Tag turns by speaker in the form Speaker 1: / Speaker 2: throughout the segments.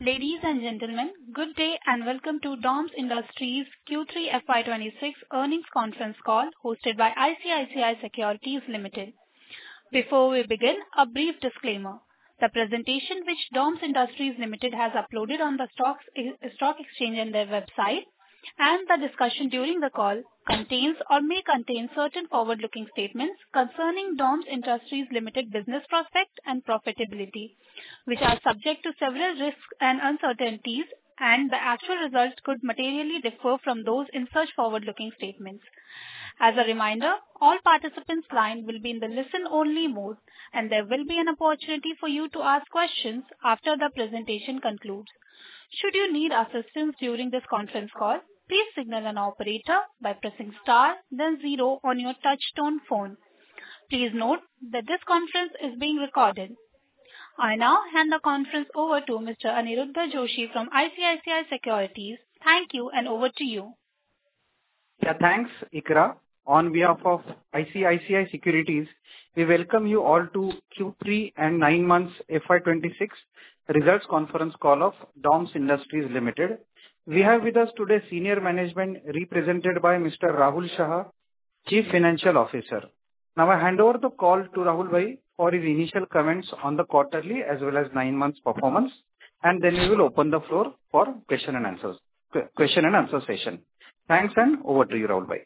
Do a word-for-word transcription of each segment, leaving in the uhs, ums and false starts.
Speaker 1: Ladies and gentlemen, good day and welcome to DOMS Industries Q three F Y twenty-six earnings conference call hosted by I C I C I Securities Limited. Before we begin, a brief disclaimer. The presentation which DOMS Industries Limited has uploaded on the stocks, stock exchange and their website, and the discussion during the call contains or may contain certain forward-looking statements concerning DOMS Industries Limited business prospects and profitability, which are subject to several risks and uncertainties, and the actual results could materially differ from those in such forward-looking statements. As a reminder, all participants' line will be in the listen-only mode, and there will be an opportunity for you to ask questions after the presentation concludes. Should you need assistance during this conference call, please signal an operator by pressing star then zero on your touch-tone phone. Please note that this conference is being recorded. I now hand the conference over to Mister Aniruddha Joshi from I C I C I Securities. Thank you, and over to you.
Speaker 2: Yeah, thanks, Ikra. On behalf of I C I C I Securities, we welcome you all to Q three and nine months F Y twenty-six results conference call of DOMS Industries Limited. We have with us today senior management represented by Mister Rahul Shah, Chief Financial Officer. Now I hand over the call to Rahul Bhai for his initial comments on the quarterly as well as nine months performance, and then we will open the floor for question and answers, question and answer session. Thanks, and over to you, Rahul Bhai.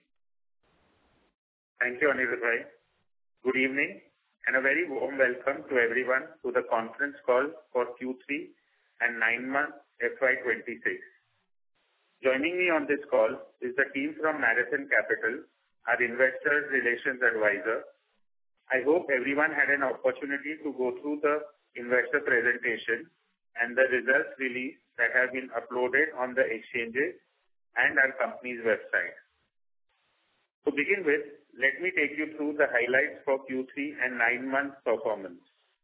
Speaker 3: Thank you, Aniruddha Bhai. Good evening and a very warm welcome to everyone to the conference call for Q three and nine months F Y twenty-six. Joining me on this call is the team from Marathon Capital, our investor relations advisor. I hope everyone had an opportunity to go through the investor presentation and the results release that have been uploaded on the exchanges and our company's website. To begin with, let me take you through the highlights for Q three and nine months performance.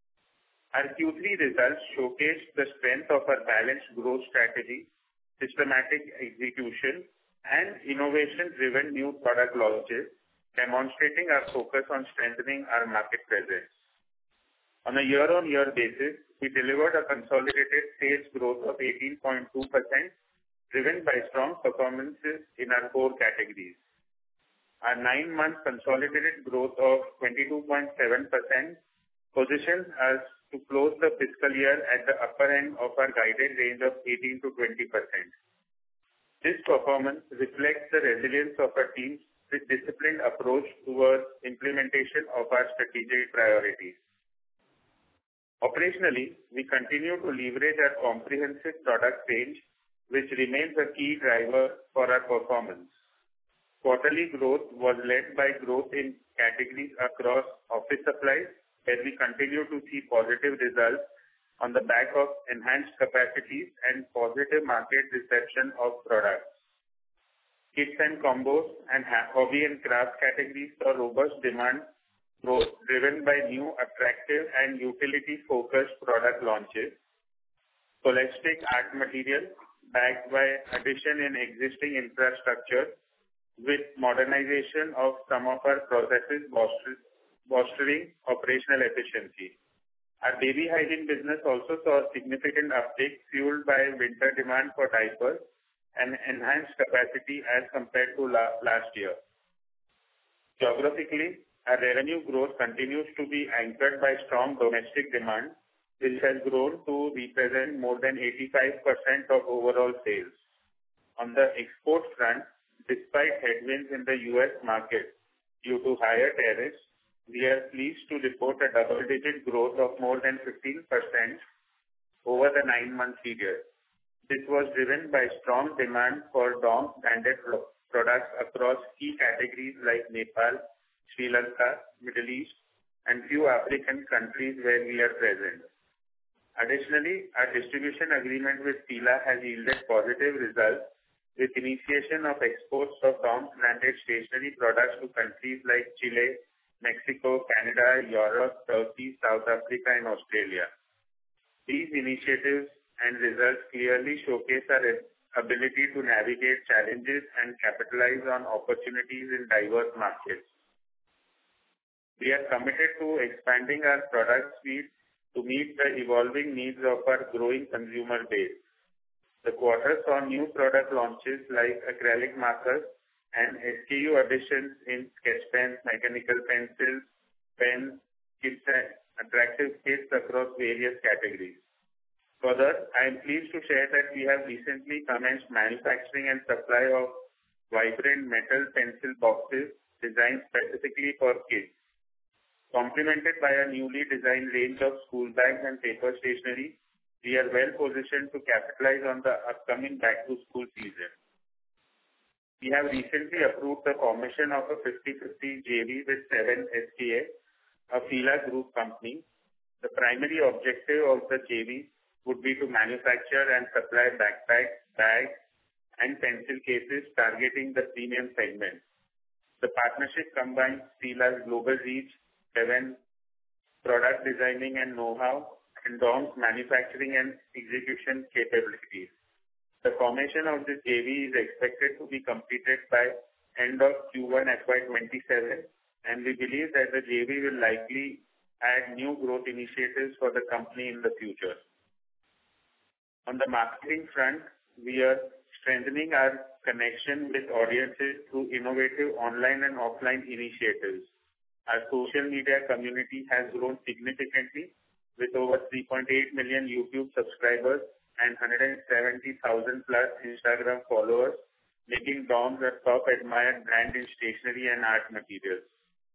Speaker 3: Our Q three results showcased the strength of our balanced growth strategy, systematic execution, and innovation-driven new product launches, demonstrating our focus on strengthening our market presence. On a year-on-year basis, we delivered a consolidated sales growth of eighteen point two percent, driven by strong performances in our core categories. Our nine-month consolidated growth of twenty-two point seven percent positions us to close the fiscal year at the upper end of our guided range of eighteen to twenty percent. This performance reflects the resilience of our team's disciplined approach towards implementation of our strategic priorities. Operationally, we continue to leverage our comprehensive product range, which remains a key driver for our performance. Quarterly growth was led by growth in categories across office supplies, where we continue to see positive results on the back of enhanced capacities and positive market reception of products. Kits and combos and hobby and craft categories saw robust demand growth driven by new, attractive and utility-focused product launches. Holistic art material backed by addition in existing infrastructure with modernization of some of our processes bolstering operational efficiency. Our baby hygiene business also saw a significant uptick fueled by winter demand for diapers and enhanced capacity as compared to la- last year. Geographically, our revenue growth continues to be anchored by strong domestic demand, which has grown to represent more than eighty-five percent of overall sales. On the export front, despite headwinds in the U S market due to higher tariffs, we are pleased to report a double-digit growth of more than fifteen percent over the nine-month period. This was driven by strong demand for DOMS branded pro- products across key categories like Nepal, Sri Lanka, Middle East, and few African countries where we are present. Additionally, our distribution agreement with Fila has yielded positive results with initiation of exports of DOMS branded stationery products to countries like Chile, Mexico, Canada, Europe, Turkey, South Africa, and Australia. These initiatives and results clearly showcase our ability to navigate challenges and capitalize on opportunities in diverse markets. We are committed to expanding our product suite to meet the evolving needs of our growing consumer base. The quarter saw new product launches like acrylic markers and S K U additions in sketch pens, mechanical pencils, pens, kits, and attractive kits across various categories. Further, I am pleased to share that we have recently commenced manufacturing and supply of vibrant metal pencil boxes designed specifically for kids. Complemented by a newly designed range of school bags and paper stationery, we are well positioned to capitalize on the upcoming back-to-school season. We have recently approved the formation of a fifty fifty J V with Seven S P A, a Fila Group company. The primary objective of the J V would be to manufacture and supply backpacks, bags, and pencil cases targeting the premium segment. The partnership combines Fila's global reach, Seven product designing and know-how, and D O M's manufacturing and execution capabilities. The formation of this J V is expected to be completed by end of Q one F Y twenty-seven, and we believe that the J V will likely add new growth initiatives for the company in the future. On the marketing front, we are strengthening our connection with audiences through innovative online and offline initiatives. Our social media community has grown significantly with over three point eight million YouTube subscribers and one hundred seventy thousand plus Instagram followers, making D O M the top admired brand in stationery and art materials.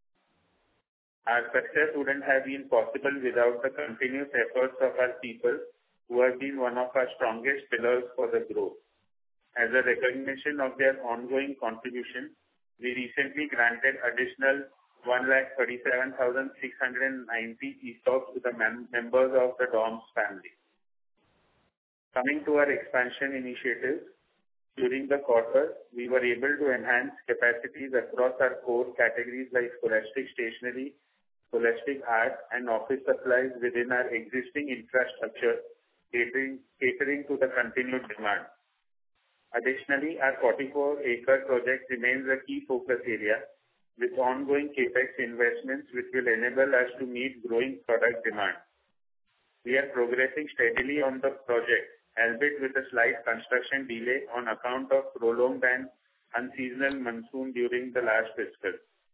Speaker 3: Our success wouldn't have been possible without the continuous efforts of our people, who have been one of our strongest pillars for the growth. As a recognition of their ongoing contribution, we recently granted additional one lakh thirty-seven thousand six hundred ninety ESOPs to the mem- members of the D O M's family. Coming to our expansion initiatives, during the quarter, we were able to enhance capacities across our core categories like scholastic stationery, scholastic art, and office supplies within our existing infrastructure, catering, catering to the continued demand. Additionally, our forty-four acre project remains a key focus area with ongoing capex investments which will enable us to meet growing product demand. We are progressing steadily on the project, albeit with a slight construction delay on account of prolonged and unseasonal monsoon during the last fiscal.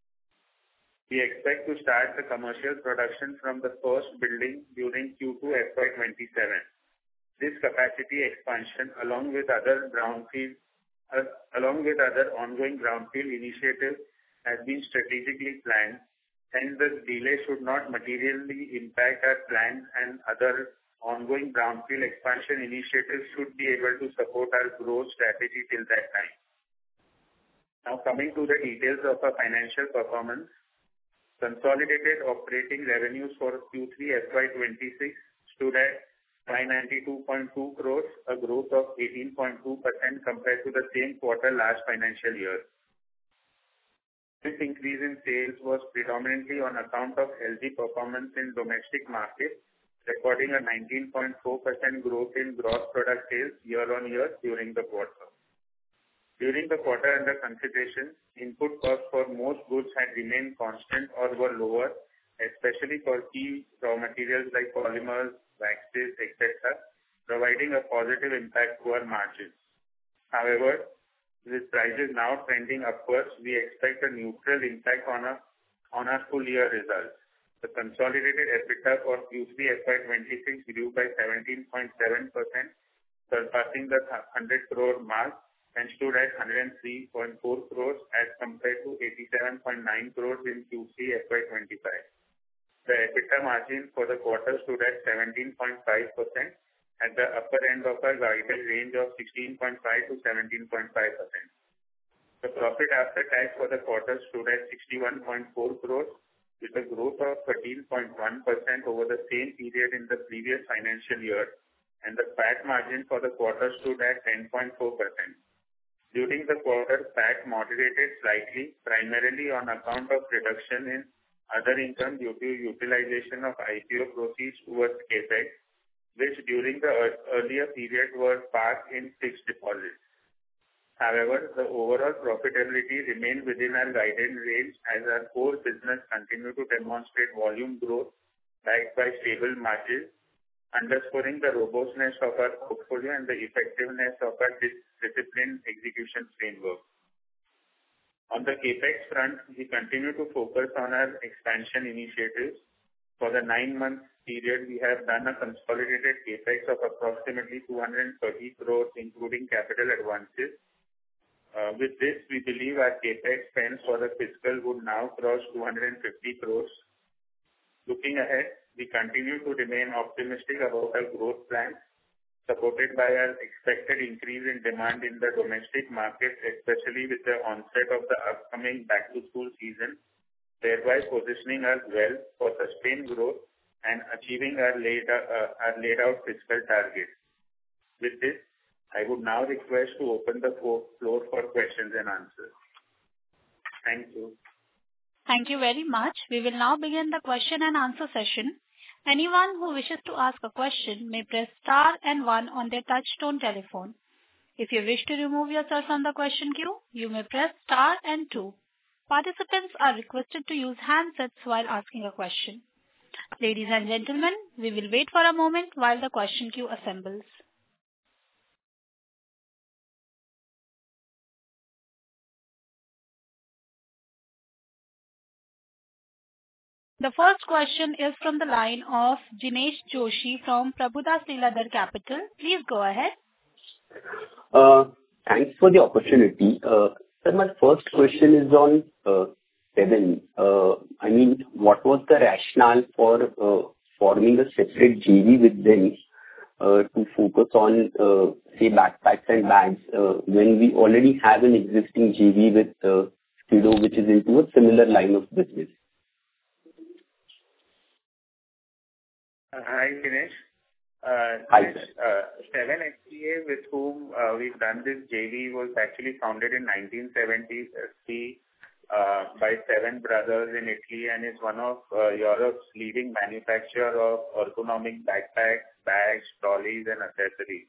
Speaker 3: We expect to start the commercial production from the first building during Q two F Y twenty-seven. This capacity expansion, along with other brownfield, uh, along with other ongoing brownfield initiatives, has been strategically planned, and the delay should not materially impact our plans, and other ongoing brownfield expansion initiatives should be able to support our growth strategy till that time. Now coming to the details of our financial performance, consolidated operating revenues for Q three F Y twenty-six stood at five hundred ninety-two point two crores, a growth of eighteen point two percent compared to the same quarter last financial year. This increase in sales was predominantly on account of healthy performance in domestic market, recording a nineteen point four percent growth in gross product sales year-on-year during the quarter. During the quarter under consideration, input costs for most goods had remained constant or were lower, especially for key raw materials like polymers, waxes, et cetera, providing a positive impact to our margins. However, with prices now trending upwards, we expect a neutral impact on our, on our full year results. The consolidated EBITDA for Q three F Y twenty-six grew by seventeen point seven percent, surpassing the one hundred crore mark and stood at one hundred three point four crores as compared to eighty-seven point nine crores in Q three F Y twenty-five. The EBITDA margin for the quarter stood at seventeen point five percent, at the upper end of our guided range of sixteen point five to seventeen point five percent. The profit after tax for the quarter stood at sixty-one point four crores, with a growth of thirteen point one percent over the same period in the previous financial year, and the P A T margin for the quarter stood at ten point four percent. During the quarter, P A T moderated slightly, primarily on account of reduction in other income due to utilization of I P O proceeds towards capex, which during the earlier period were parked in fixed deposits. However, the overall profitability remained within our guided range as our core business continued to demonstrate volume growth backed by stable margins, underscoring the robustness of our portfolio and the effectiveness of our dis- disciplined execution framework. On the CapEx front, we continue to focus on our expansion initiatives. For the nine-month period, we have done a consolidated CapEx of approximately two hundred thirty crores, including capital advances. Uh, with this, we believe our CapEx spends for the fiscal would now cross two hundred fifty crores. Looking ahead, we continue to remain optimistic about our growth plans, supported by our expected increase in demand in the domestic market, especially with the onset of the upcoming back-to-school season, thereby positioning us well for sustained growth and achieving our laid, uh, our laid out fiscal targets. With this, I would now request to open the floor for questions and answers. Thank you.
Speaker 1: Thank you very much. We will now begin the question and answer session. Anyone who wishes to ask a question may press star and one on their touch-tone telephone. If you wish to remove yourself from the question queue, you may press star and two. Participants are requested to use handsets while asking a question. Ladies and gentlemen, we will wait for a moment while the question queue assembles. The first question is from the line of Jinesh Joshi from Prabhudas Lilladher Capital. Please go ahead.
Speaker 4: Uh, thanks for the opportunity. Uh, sir, my first question is on uh, Seven. Uh, I mean, what was the rationale for uh, forming a separate J V with them uh, to focus on, uh, say, backpacks and bags uh, when we already have an existing J V with uh, Skido, which is into a similar line of business?
Speaker 3: Uh, hi, Dinesh. Uh,
Speaker 4: Hi,
Speaker 3: Dinesh, uh, Seven X T A, with whom uh, we've done this J V, was actually founded in nineteen seventy uh, by seven brothers in Italy and is one of uh, Europe's leading manufacturer of ergonomic backpacks, bags, trolleys, and accessories.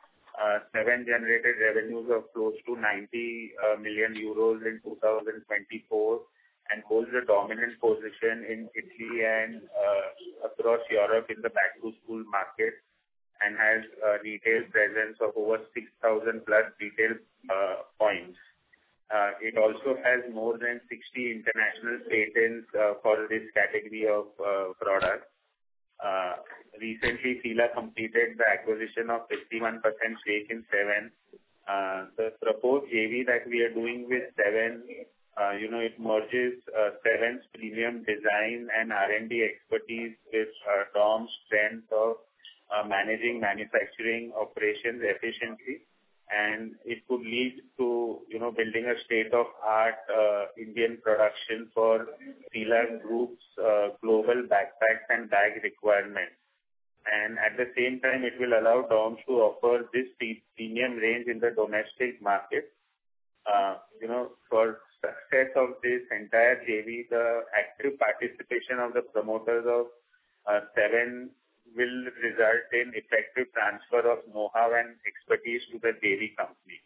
Speaker 3: Uh, Seven generated revenues of close to ninety uh, million euros in two thousand twenty-four. And holds a dominant position in Italy and uh, across Europe in the back-to-school market, and has a retail presence of over six thousand plus retail uh, points. Uh, it also has more than sixty international patents uh, for this category of uh, products. Uh, recently, Fila completed the acquisition of fifty-one percent stake in Seven. Uh, the proposed J V that we are doing with Seven, Uh, you know, it merges uh, Seven's premium design and R and D expertise with uh, DOMS strength of uh, managing manufacturing operations efficiently, and it could lead to, you know, building a state-of-art uh, Indian production for Fila Group's uh, global backpacks and bag requirements. And at the same time, it will allow DOMS to offer this premium range in the domestic market. Uh, you know, for success of this entire J V, the active participation of the promoters of uh, Seven will result in effective transfer of know-how and expertise to the J V company.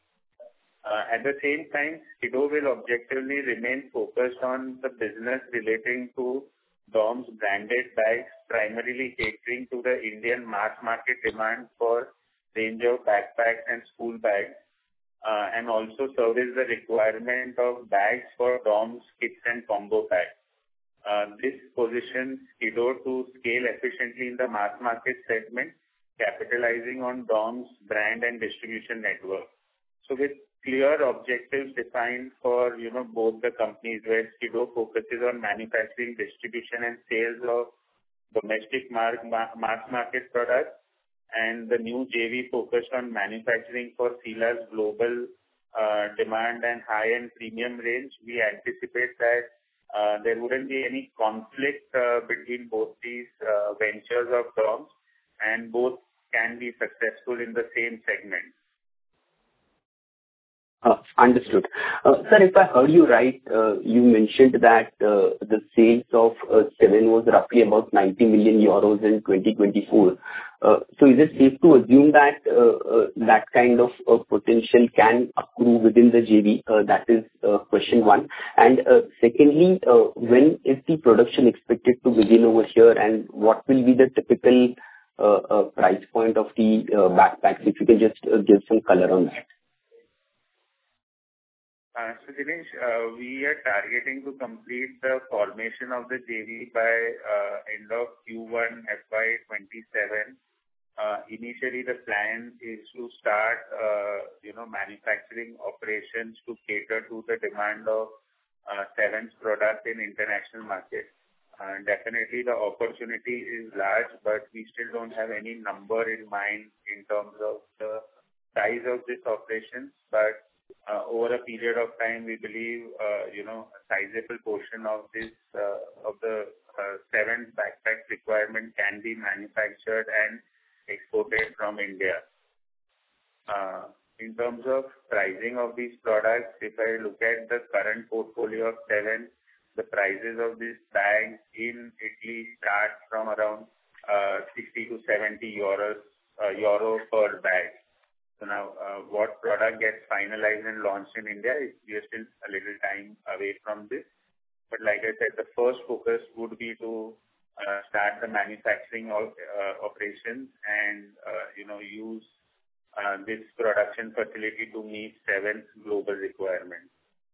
Speaker 3: Uh, at the same time, Skido will objectively remain focused on the business relating to DOMS branded bags, primarily catering to the Indian mass market demand for range of backpacks and school bags. Uh, and also service the requirement of bags for DOMS, kits and combo bags. Uh, this positions Skido to scale efficiently in the mass market segment, capitalizing on DOMS brand and distribution network. So with clear objectives defined for, you know, both the companies, where Skido focuses on manufacturing, distribution and sales of domestic mar- mass market products, and the new J V focused on manufacturing for Fila's global uh, demand and high-end premium range, we anticipate that uh, there wouldn't be any conflict uh, between both these uh, ventures of DOMS, and both can be successful in the same segment.
Speaker 4: Uh, Understood. Uh, Sir, if I heard you right, uh, you mentioned that uh, the sales of uh, Seven was roughly about ninety million euros in twenty twenty-four. Uh, So is it safe to assume that uh, uh, that kind of uh, potential can accrue within the J V? Uh, That is uh, question one. And uh, secondly, uh, when is the production expected to begin over here, and what will be the typical uh, uh, price point of the uh, backpacks? If you can just uh, give some color on that.
Speaker 3: Uh, So, Dinesh, uh, we are targeting to complete the formation of the J V by uh, end of Q one F Y twenty-seven. Uh, Initially, the plan is to start, uh, you know, manufacturing operations to cater to the demand of uh, Seven's product in international market. Uh, Definitely, the opportunity is large, but we still don't have any number in mind in terms of the size of this operations. But Uh, over a period of time, we believe, uh, you know, a sizable portion of this, uh, of the uh, seven backpack requirement can be manufactured and exported from India. Uh, in terms of pricing of these products, if I look at the current portfolio of Seven, the prices of these bags in Italy start from around uh, sixty to seventy euros, uh, euro per bag. So now, uh, what product gets finalized and launched in India is we are still a little time away from this. But like I said, the first focus would be to uh, start the manufacturing of uh, operations and uh, you know use uh, this production facility to meet Seven's global requirements.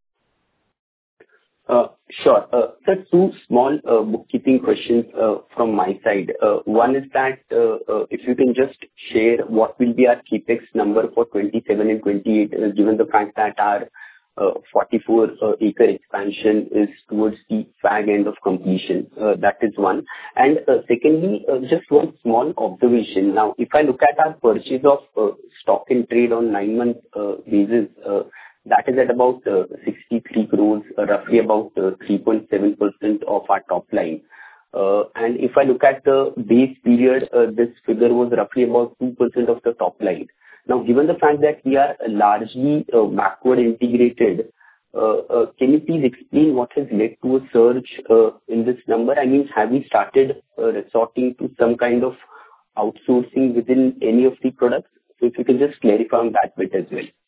Speaker 4: Uh, Sure. Uh, Sir, two small uh, bookkeeping questions uh, from my side. Uh, One is that uh, uh, if you can just share what will be our CapEx number for twenty-seven and twenty-eight, uh, given the fact that our uh, forty-four acre expansion is towards the fag end of completion. Uh, That is one. And uh, secondly, uh, just one small observation. Now, if I look at our purchase of uh, stock in trade on nine-month uh, basis, uh, that is at about uh, sixty-three crores, uh, roughly about uh, three point seven percent of our top line. Uh, And if I look at the base period, uh, this figure was roughly about two percent of the top line. Now, given the fact that we are largely uh, backward integrated, uh, uh, can you please explain what has led to a surge uh, in this number? I mean, have we started uh, resorting to some kind of outsourcing within any of the products? So if you can just clarify on that bit as well.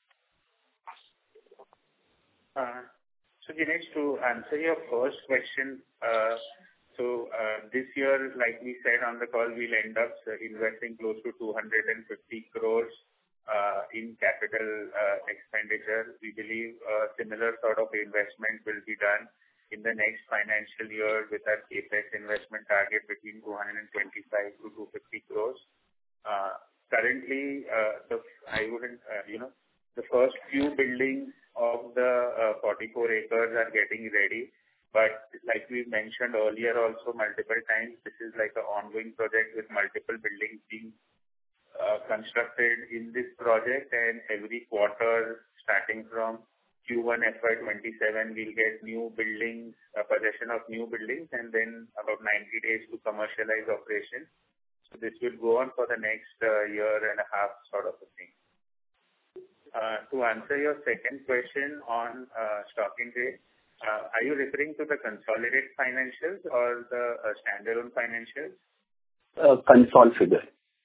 Speaker 3: Uh, So, Dinesh, to answer your first question, uh, so uh, this year, like we said on the call, we'll end up uh, investing close to two hundred fifty crores uh, in capital uh, expenditure. We believe a similar sort of investment will be done in the next financial year with our CapEx investment target between two hundred twenty-five to two hundred fifty crores. Uh, Currently, uh, the I wouldn't, uh, you know, the first few buildings of the uh, forty-four acres are getting ready. But like we mentioned earlier also multiple times, this is like an ongoing project with multiple buildings being uh, constructed in this project, and every quarter starting from Q one F Y twenty-seven, we'll get new buildings, uh, possession of new buildings, and then about ninety days to commercialize operation. So this will go on for the next uh, year and a half sort of a thing. Uh, to answer your second question on uh, stock in trade, uh, are you referring to the consolidated financials or the uh, standalone financials?
Speaker 4: Uh, Consol figure.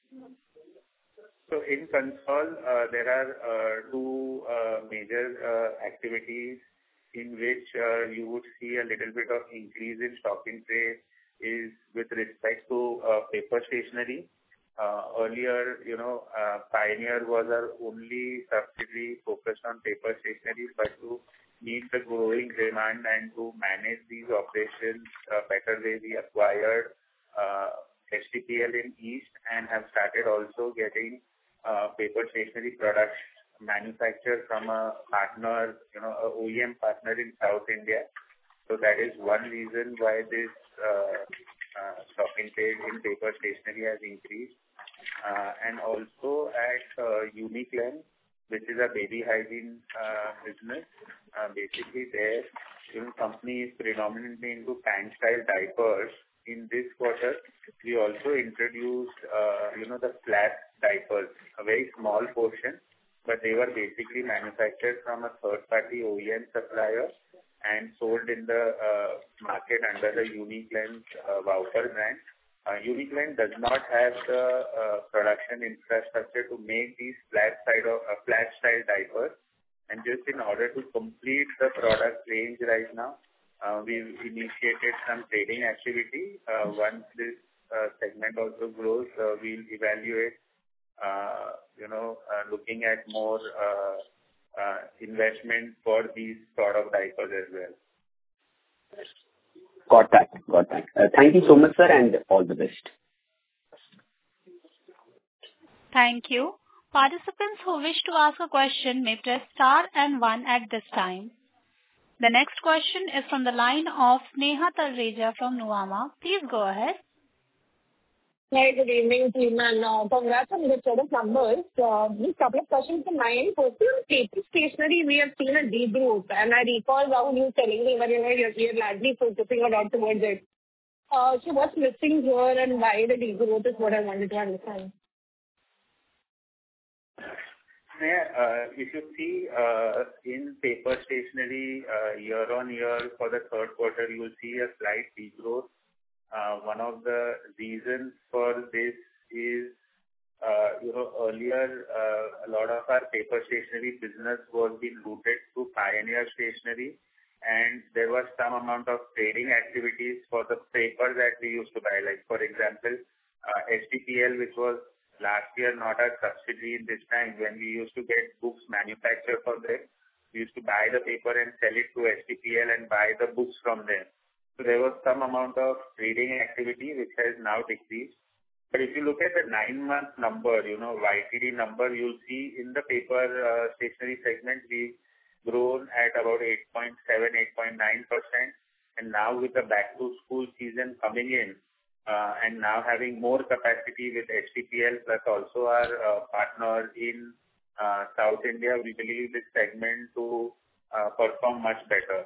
Speaker 3: So in consol, uh, there are uh, two uh, major uh, activities in which uh, you would see a little bit of increase in stock in trade is with respect to uh, paper stationery. Uh, earlier, you know, uh, Pioneer was our only subsidiary focused on paper stationery, but to meet the growing demand and to manage these operations uh, better way, we acquired uh, H T P L in East and have started also getting uh, paper stationery products manufactured from a partner, you know, a O E M partner in South India. So that is one reason why this uh, uh, stock in trade in paper stationery has increased. Uh, and also at uh, Uniclan, which is a baby hygiene uh, business. Uh, basically, their you know, company is predominantly into pant-style diapers. In this quarter, we also introduced, uh, you know, the flat diapers, a very small portion, but they were basically manufactured from a third-party O E M supplier and sold in the uh, market under the Uniclan uh, Wowper brand. Uh, Uniclan does not have the uh, production infrastructure to make these flat side of uh, flat style diapers, and just in order to complete the product range right now, uh, we've initiated some trading activity. Uh, once this uh, segment also grows, uh, we'll evaluate, uh, you know, uh, looking at more uh, uh, investment for these sort of diapers as well.
Speaker 4: Got that. Got that. Uh, thank you so much, sir, and all the best.
Speaker 1: Thank you. Participants who wish to ask a question may press star and one at this time. The next question is from the line of Sneha Talreja from Nuvama. Please go ahead.
Speaker 5: Hi, good evening, team, and uh, congrats on the set of numbers. Uh, just a couple of questions from my end. Firstly, on paper stationery, we have seen a degrowth, and I recall Rahul you telling me that you know you're, you're largely focusing a lot towards it. Uh, so what's missing here, and why the degrowth is what I wanted to understand.
Speaker 3: Yeah, uh, if you see uh, in paper stationery uh, year on year for the third quarter, you will see a slight degrowth. Uh, one of the reasons for this is, uh, you know, earlier uh, a lot of our paper stationery business was being routed through Pioneer Stationery, and there was some amount of trading activities for the paper that we used to buy. Like for example, uh, H T P L, which was last year not a subsidiary in this time, when we used to get books manufactured for them, we used to buy the paper and sell it to H T P L and buy the books from them. So there was some amount of trading activity which has now decreased. But if you look at the nine-month number, you know, Y T D number, you'll see in the paper uh, stationery segment, we've grown at about eight point seven, eight point nine percent. And now with the back-to-school season coming in, uh, and now having more capacity with H T P L plus also our uh, partner in uh, South India, we believe this segment to uh, perform much better.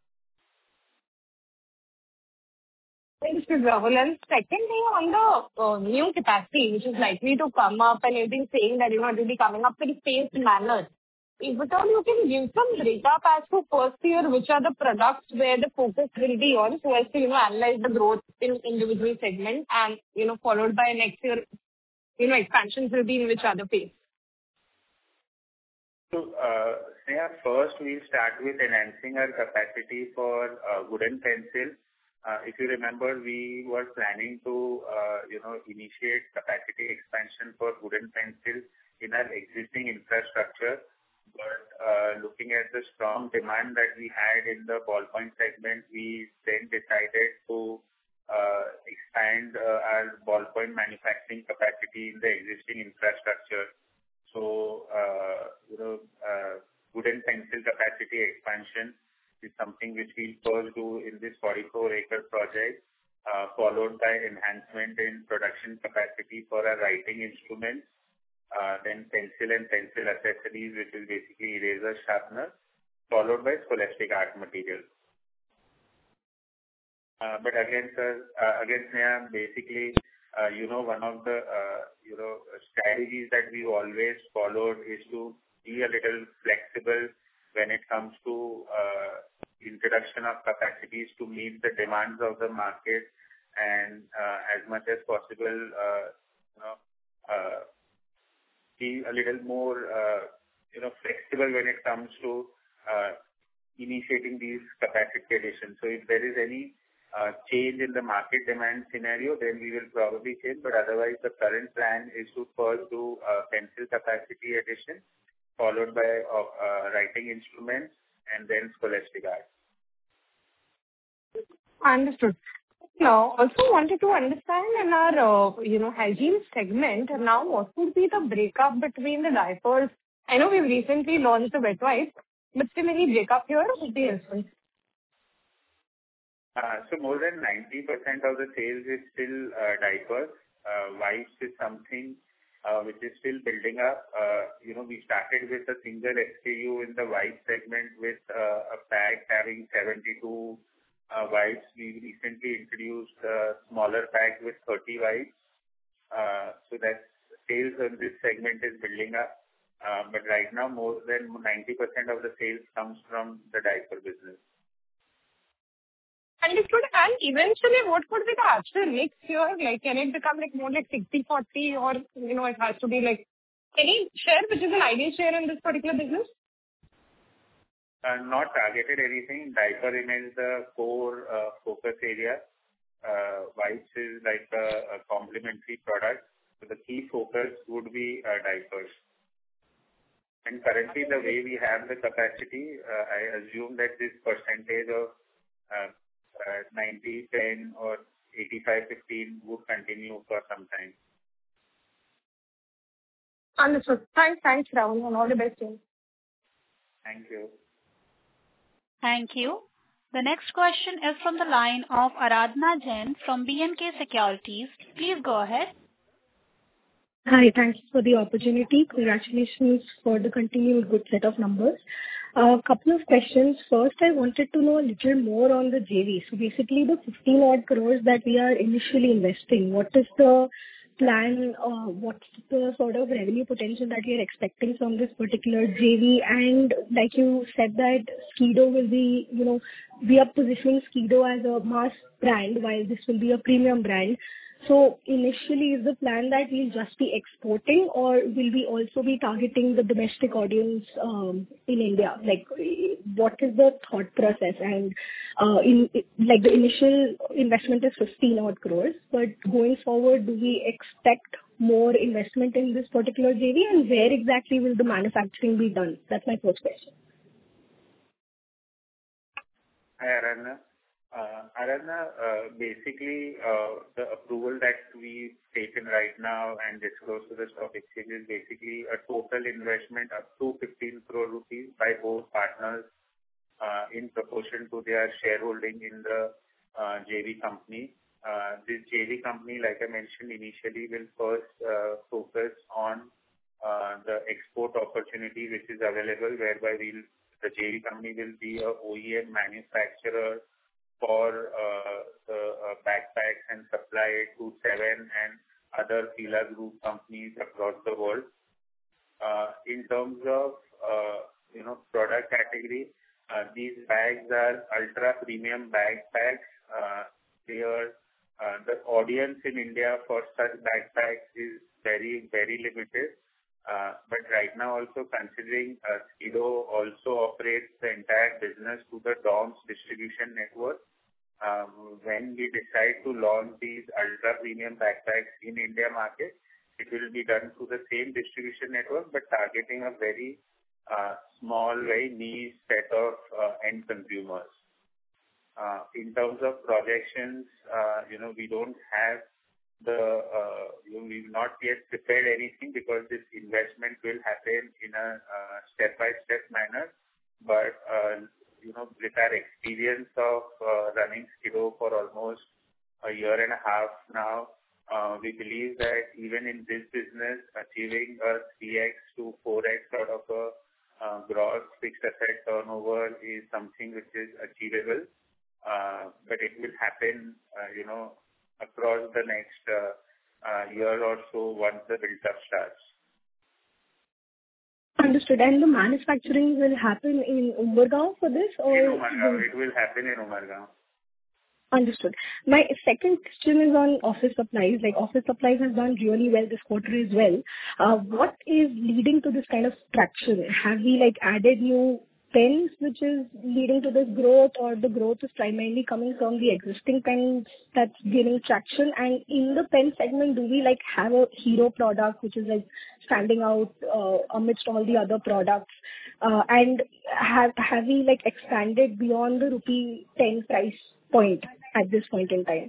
Speaker 5: Thanks, Rahul. And secondly, on the uh, new capacity, which is likely to come up, and you've been saying that, you know, it will be coming up in a phased manner. If at all you can give some breakup as to first year, which are the products where the focus will be on, so as to, you know, analyze the growth in individual segments, and, you know, followed by next year, you know, expansions will be in which other phase?
Speaker 3: So, uh, Sneha, first we'll start with enhancing our capacity for uh, wooden pencil. Uh, if you remember, we were planning to, uh, you know, initiate capacity expansion for wooden pencil in our existing infrastructure. But uh, looking at the strong demand that we had in the ballpoint segment, we then decided to uh, expand uh, our ballpoint manufacturing capacity in the existing infrastructure. So, uh, you know, uh, wooden pencil capacity expansion is something which we'll first do in this forty-four acre project, uh, followed by enhancement in production capacity for our writing instruments, uh, then pencil and pencil accessories, which is basically eraser, sharpener, followed by scholastic art materials. Uh, but again, sir, uh, again, Sneha, basically, uh, you know, one of the, uh, you know, strategies that we always followed is to be a little flexible when it comes to uh, introduction of capacities to meet the demands of the market, and uh, as much as possible, uh, you know, uh, be a little more, uh, you know, flexible when it comes to uh, initiating these capacity additions. So if there is any uh, change in the market demand scenario, then we will probably change. But otherwise, the current plan is to first do uh, pencil capacity addition, followed by uh, uh, writing instruments, and then scholastic art.
Speaker 5: Understood. Now, also wanted to understand in our, uh, you know, hygiene segment, now what would be the breakup between the diapers? I know we've recently launched the wet wipes, but still any breakup here would be helpful.
Speaker 3: Uh, so more than ninety percent of the sales is still uh, diapers. Uh, wipes is something uh, which is still building up. Uh, you know, we started with a single S K U in the wipe segment with uh, a pack having seventy-two uh, wipes. We recently introduced a smaller pack with thirty wipes. Uh, so that sales in this segment is building up. Uh, but right now, more than ninety percent of the sales comes from the diaper business.
Speaker 5: Understood. And eventually, what could be the actual mix here? Like, can it become like more like sixty forty, or, you know, it has to be like any share, which is an ideal share in this particular business?
Speaker 3: Uh, not targeted anything. Diaper remains the core uh, focus area. Uh, wipes is like a, a complementary product. So the key focus would be uh, diapers. And currently, the way we have the capacity, uh, I assume that this percentage of uh, uh, ninety ten or eighty-five fifteen would continue for some time.
Speaker 5: Understood. Thanks, thanks, Rahul, and all the best to you.
Speaker 3: Thank you.
Speaker 1: Thank you. The next question is from the line of Aradhana Jain from B and K Securities. Please go ahead.
Speaker 6: Hi, thanks for the opportunity. Congratulations for the continued good set of numbers. A couple of questions. First, I wanted to know a little more on the J V. So basically, the fifteen odd crores that we are initially investing, what is the plan, uh, what's the sort of revenue potential that we are expecting from this particular J V? And like you said that Skido will be, you know, we are positioning Skido as a mass brand while this will be a premium brand. So initially, is the plan that we'll just be exporting, or will we also be targeting the domestic audience um, in India? Like, what is the thought process? And uh, in like the initial investment is fifteen odd crores, but going forward, do we expect more investment in this particular J V, and where exactly will the manufacturing be done? That's my first question.
Speaker 3: Hi, Aradhana. Uh, Aradhana, uh, basically, uh, the approval that we've taken right now and disclosed to the stock exchange is basically a total investment up to fifteen crore rupees by both partners uh, in proportion to their shareholding in the uh, J V company. Uh, this J V company, like I mentioned initially, will first uh, focus on uh, the export opportunity which is available, whereby we'll, the J V company will be a O E M manufacturer for uh, the uh, backpacks and supply it to Seven and other Fila Group companies across the world. Uh, in terms of uh, you know product category, uh, these bags are ultra premium backpacks. Uh, they are uh, the audience in India for such backpacks is very very limited. Uh, but right now, also considering uh, Skido also operates the entire business to the DOMS distribution network. Um, when we decide to launch these ultra premium backpacks in India market, it will be done through the same distribution network, but targeting a very uh, small, very niche set of uh, end consumers. Uh, in terms of projections, uh, you know, we don't have the, uh, you know, we've not yet prepared anything because this investment will happen in a uh, step-by-step manner. But, uh, you know, with our experience of uh, running Skido for almost a year and a half now, uh, we believe that even in this business, achieving a three x to four x sort of a uh, gross fixed asset turnover is something which is achievable. Uh, but it will happen, uh, you know, across the next uh, uh, year or so once the build-up starts.
Speaker 6: Understood. And the manufacturing will happen in Umbergaon for this? Or
Speaker 3: in Umbergaon. It will happen in Umbergaon.
Speaker 6: Understood. My second question is on office supplies. Like, office supplies has done really well this quarter as well. Uh, what is leading to this kind of traction? Have we, like, added new pens which is leading to this growth, or the growth is primarily coming from the existing pens that's gaining traction? And in the pen segment, do we like have a hero product which is like standing out uh, amidst all the other products? Uh, and have have we like expanded beyond the rupee ten price point at this point in time?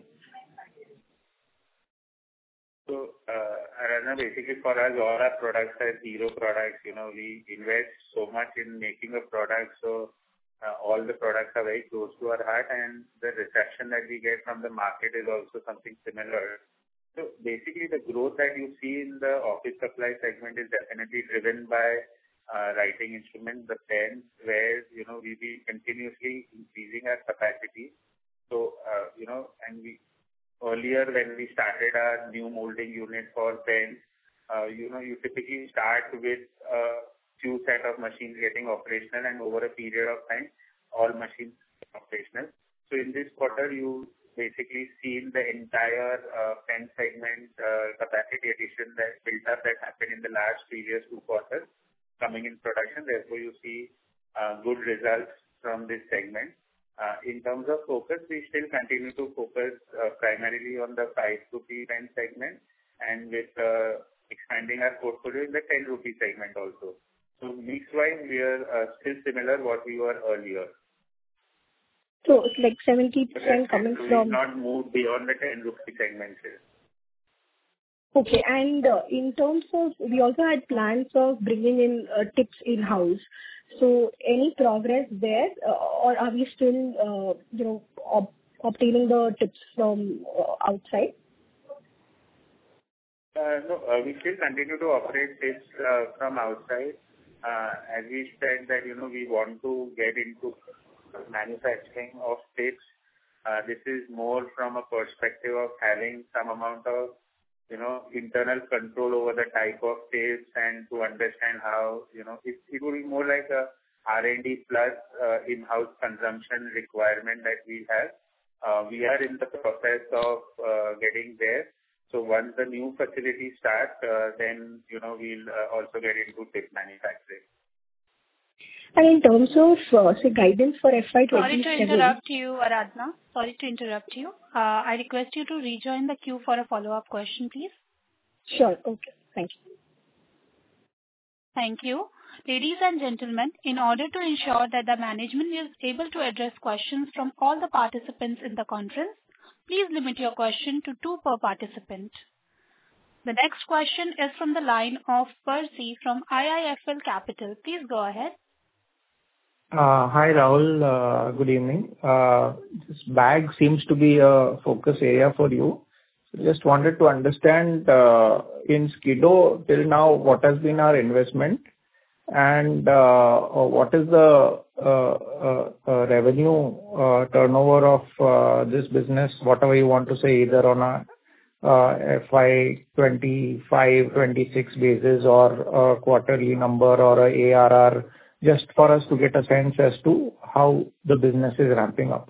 Speaker 3: So, uh, Aradhana, basically for us, all our products are hero products. You know, we invest so much in making a product, so uh, all the products are very close to our heart, and the reception that we get from the market is also something similar. So, basically, the growth that you see in the office supply segment is definitely driven by uh, writing instruments, the pens, where, you know, we'll be continuously increasing our capacity. So, uh, you know, and we Earlier, when we started our new molding unit for pens, uh, you know, you typically start with a few set of machines getting operational, and over a period of time, all machines get operational. So in this quarter, you basically seen the entire uh, pen segment uh, capacity addition that built up that happened in the last previous two quarters coming in production. Therefore, you see uh, good results from this segment. Uh, in terms of focus, we still continue to focus uh, primarily on the five rupee pen segment, and with uh, expanding our portfolio in the ten rupee segment also. So mix-wise, we are uh, still similar what we were earlier.
Speaker 6: So it's like seventy percent coming
Speaker 3: we
Speaker 6: from...
Speaker 3: not moved beyond the ten rupee segment here.
Speaker 6: Okay. And uh, in terms of, we also had plans of bringing in uh, tips in-house. So any progress there, uh, or are we still, uh, you know, ob- obtaining the tips from uh, outside?
Speaker 3: Uh, no, uh, we still continue to operate tips uh, from outside. Uh, as we said that, you know, we want to get into manufacturing of tips. Uh, this is more from a perspective of having some amount of, you know, internal control over the type of tips, and to understand how, you know, it, it will be more like a R and D plus uh, in-house consumption requirement that we have. Uh, we are in the process of uh, getting there. So once the new facility starts, uh, then, you know, we'll uh, also get into tip manufacturing.
Speaker 6: And in terms of, uh, say, guidance for F Y twenty-seven...
Speaker 1: Sorry to interrupt you, Aradhana. Sorry to interrupt you. Uh, I request you to rejoin the queue for a follow-up question, please.
Speaker 6: Sure. Okay. Thank you.
Speaker 1: Thank you. Ladies and gentlemen, in order to ensure that the management is able to address questions from all the participants in the conference, please limit your question to two per participant. The next question is from the line of Percy from I I F L Capital. Please go ahead.
Speaker 7: Uh, Hi, Rahul. Uh, Good evening. Uh, This bag seems to be a focus area for you. So just wanted to understand, uh, in Skido, till now, what has been our investment, and uh, what is the uh, uh, uh, revenue uh, turnover of uh, this business, whatever you want to say, either on a uh, F Y twenty-five twenty-six basis or a quarterly number or a A R R, just for us to get a sense as to how the business is ramping up.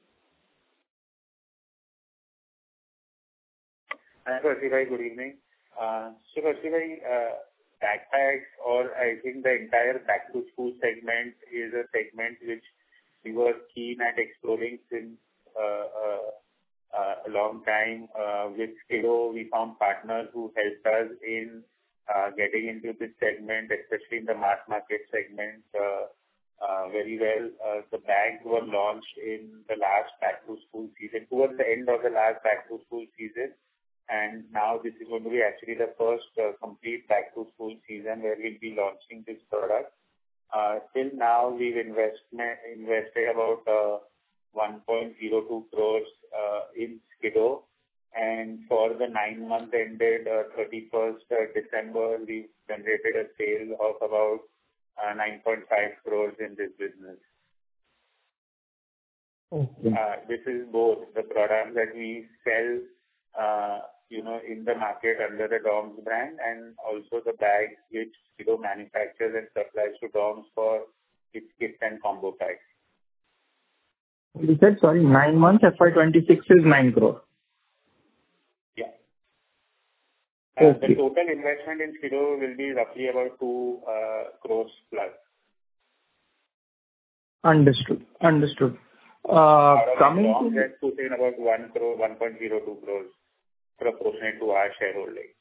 Speaker 3: Hi, Percy bhai, good evening. Uh, so, Percy bhai, uh, backpacks, or I think the entire back-to-school segment is a segment which we were keen at exploring since uh, uh, uh, a long time. Uh, with Skido, we found partners who helped us in uh, getting into this segment, especially in the mass market segment, uh, uh, very well. Uh, the bags were launched in the last back-to-school season, towards the end of the last back-to-school season. And now this is going to be actually the first uh, complete back-to-school season where we'll be launching this product. Uh, till now, we've investment, invested about uh, one point zero two crores uh, in Skido. And for the nine months ended uh, thirty-first uh, December, we generated a sale of about uh, nine point five crores in this business.
Speaker 7: Okay.
Speaker 3: Uh, this is both the products that we sell uh, you know, in the market under the DOMS brand, and also the bags which Skido manufactures and supplies to DOMS for its kits and combo packs.
Speaker 7: You said, sorry, nine months, F Y twenty-six is nine crore.
Speaker 3: Yeah. Uh,
Speaker 7: Okay.
Speaker 3: The total investment in Skido will be roughly about two uh, crores plus.
Speaker 7: Understood. Understood. Uh,
Speaker 3: Out of
Speaker 7: Coming
Speaker 3: DOMS,
Speaker 7: to...
Speaker 3: let's put in about one crore, one point zero two crores proportionate to our shareholding.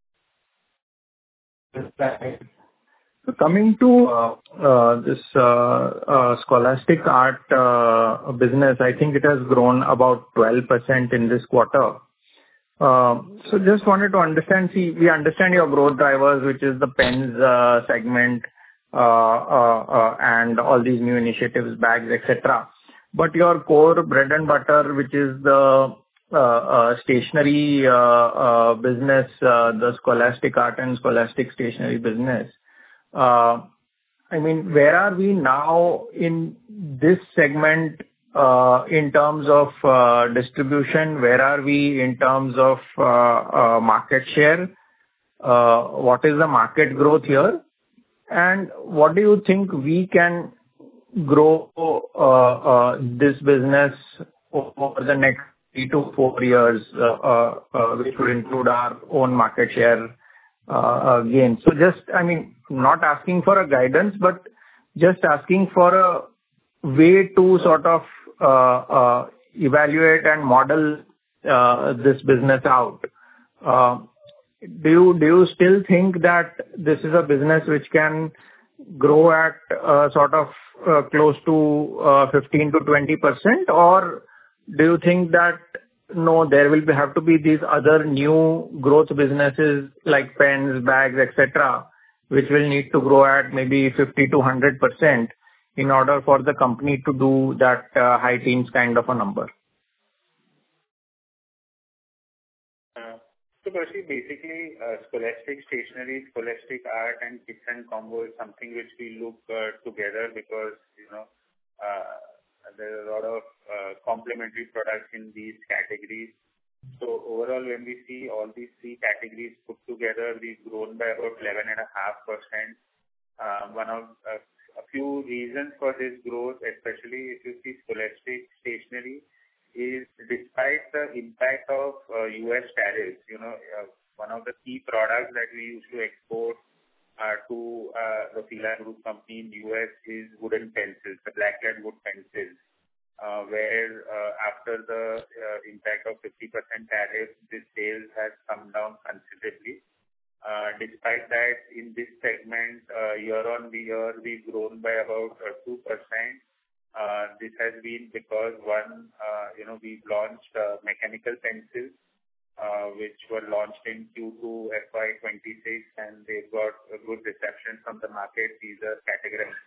Speaker 7: So coming to uh, uh, this uh, uh, Scholastic Art uh, business, I think it has grown about twelve percent in this quarter. Uh, So just wanted to understand, see, we understand your growth drivers, which is the pens uh, segment, uh, uh, uh, and all these new initiatives, bags, et cetera. But your core bread and butter, which is the uh, uh, stationery uh, uh, business, uh, the Scholastic Art and Scholastic Stationery business, uh, I mean, where are we now in this segment uh, in terms of uh, distribution? Where are we in terms of uh, uh, market share? uh, what is the market growth here? And what do you think we can grow uh, uh, this business over the next three to four years, uh, uh, uh, which would include our own market share uh, uh, gain? So just, I mean, not asking for a guidance, but just asking for a way to sort of uh, uh, evaluate and model uh, this business out. Uh, Do you do you still think that this is a business which can grow at uh, sort of uh, close to uh, fifteen to twenty percent? Or do you think that, no, there will be have to be these other new growth businesses like pens, bags, et cetera, which will need to grow at maybe fifty to one hundred percent in order for the company to do that uh, high teens kind of a number?
Speaker 3: So Percy, basically, uh, Scholastic Stationery, Scholastic Art and Kits and Combo is something which we look uh, together because, you know, uh, there are a lot of uh, complementary products in these categories. So overall, when we see all these three categories put together, we've grown by about eleven point five percent. Uh, one of uh, a few reasons for this growth, especially if you see Scholastic Stationery, is despite the impact of uh, U S tariffs, you know, uh, one of the key products that we used to export uh, to uh, the Fila Group company in U S is wooden pencils, the blacklead wood pencils, uh, where uh, after the uh, impact of fifty percent tariff, this sales has come down considerably. Uh, despite that, in this segment, uh, year on year, we've grown by about uh, two percent. Uh, this has been because one, uh, you know, we've launched uh, mechanical pencils, uh, which were launched in Q two F Y twenty-six, and they've got a good reception from the market. These are categorized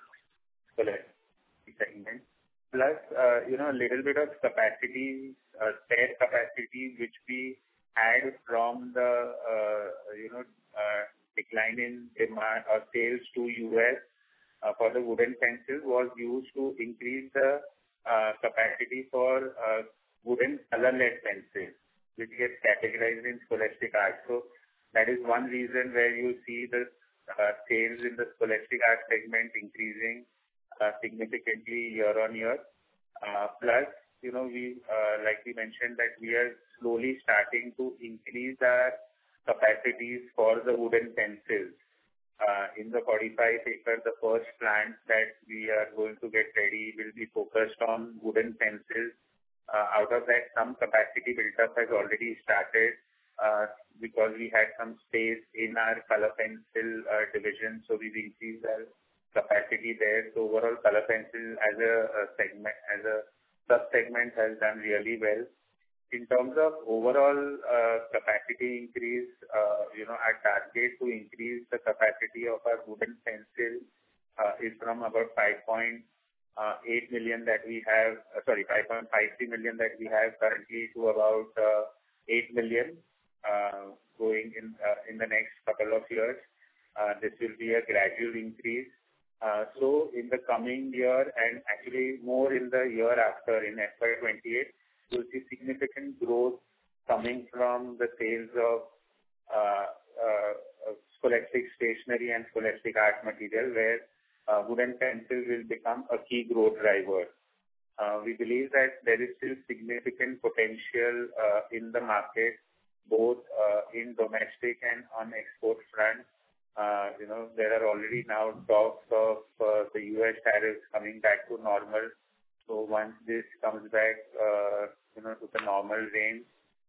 Speaker 3: segment. Plus, uh, you know, a little bit of capacity, uh, spare capacity, which we had from the, uh, you know, uh, decline in demand or sales to U S. Uh, for the wooden pencils was used to increase the uh, capacity for uh, wooden color-lead pencils, which gets categorized in Scholastic Art. So that is one reason where you see the uh, sales in the Scholastic Art segment increasing uh, significantly year on year. Uh, plus, you know, we uh, like we mentioned that we are slowly starting to increase our capacities for the wooden pencils. Uh, in the forty-five acre, the first plant that we are going to get ready will be focused on wooden pencils. Uh, out of that, some capacity build-up has already started uh, because we had some space in our color pencil uh, division, so we've increased our capacity there. So overall, color pencil as a, a segment, as a sub-segment has done really well. In terms of overall uh, capacity increase, uh, you know, our target to increase the capacity of our wooden pencil uh, is from about five point eight million that we have, uh, sorry, five point five three million that we have currently to about uh, eight million uh, going in uh, in the next couple of years. Uh, this will be a gradual increase. Uh, so in the coming year and actually more in the year after in F Y twenty-eight, you'll see significant growth coming from the sales of uh, uh, Scholastic Stationery and Scholastic Art material, where uh, wooden pencil will become a key growth driver. Uh, we believe that there is still significant potential uh, in the market, both uh, in domestic and on export front. Uh, you know, there are already now talks of uh, the U S tariffs coming back to normal. So once this comes back, uh, you know, to the normal range,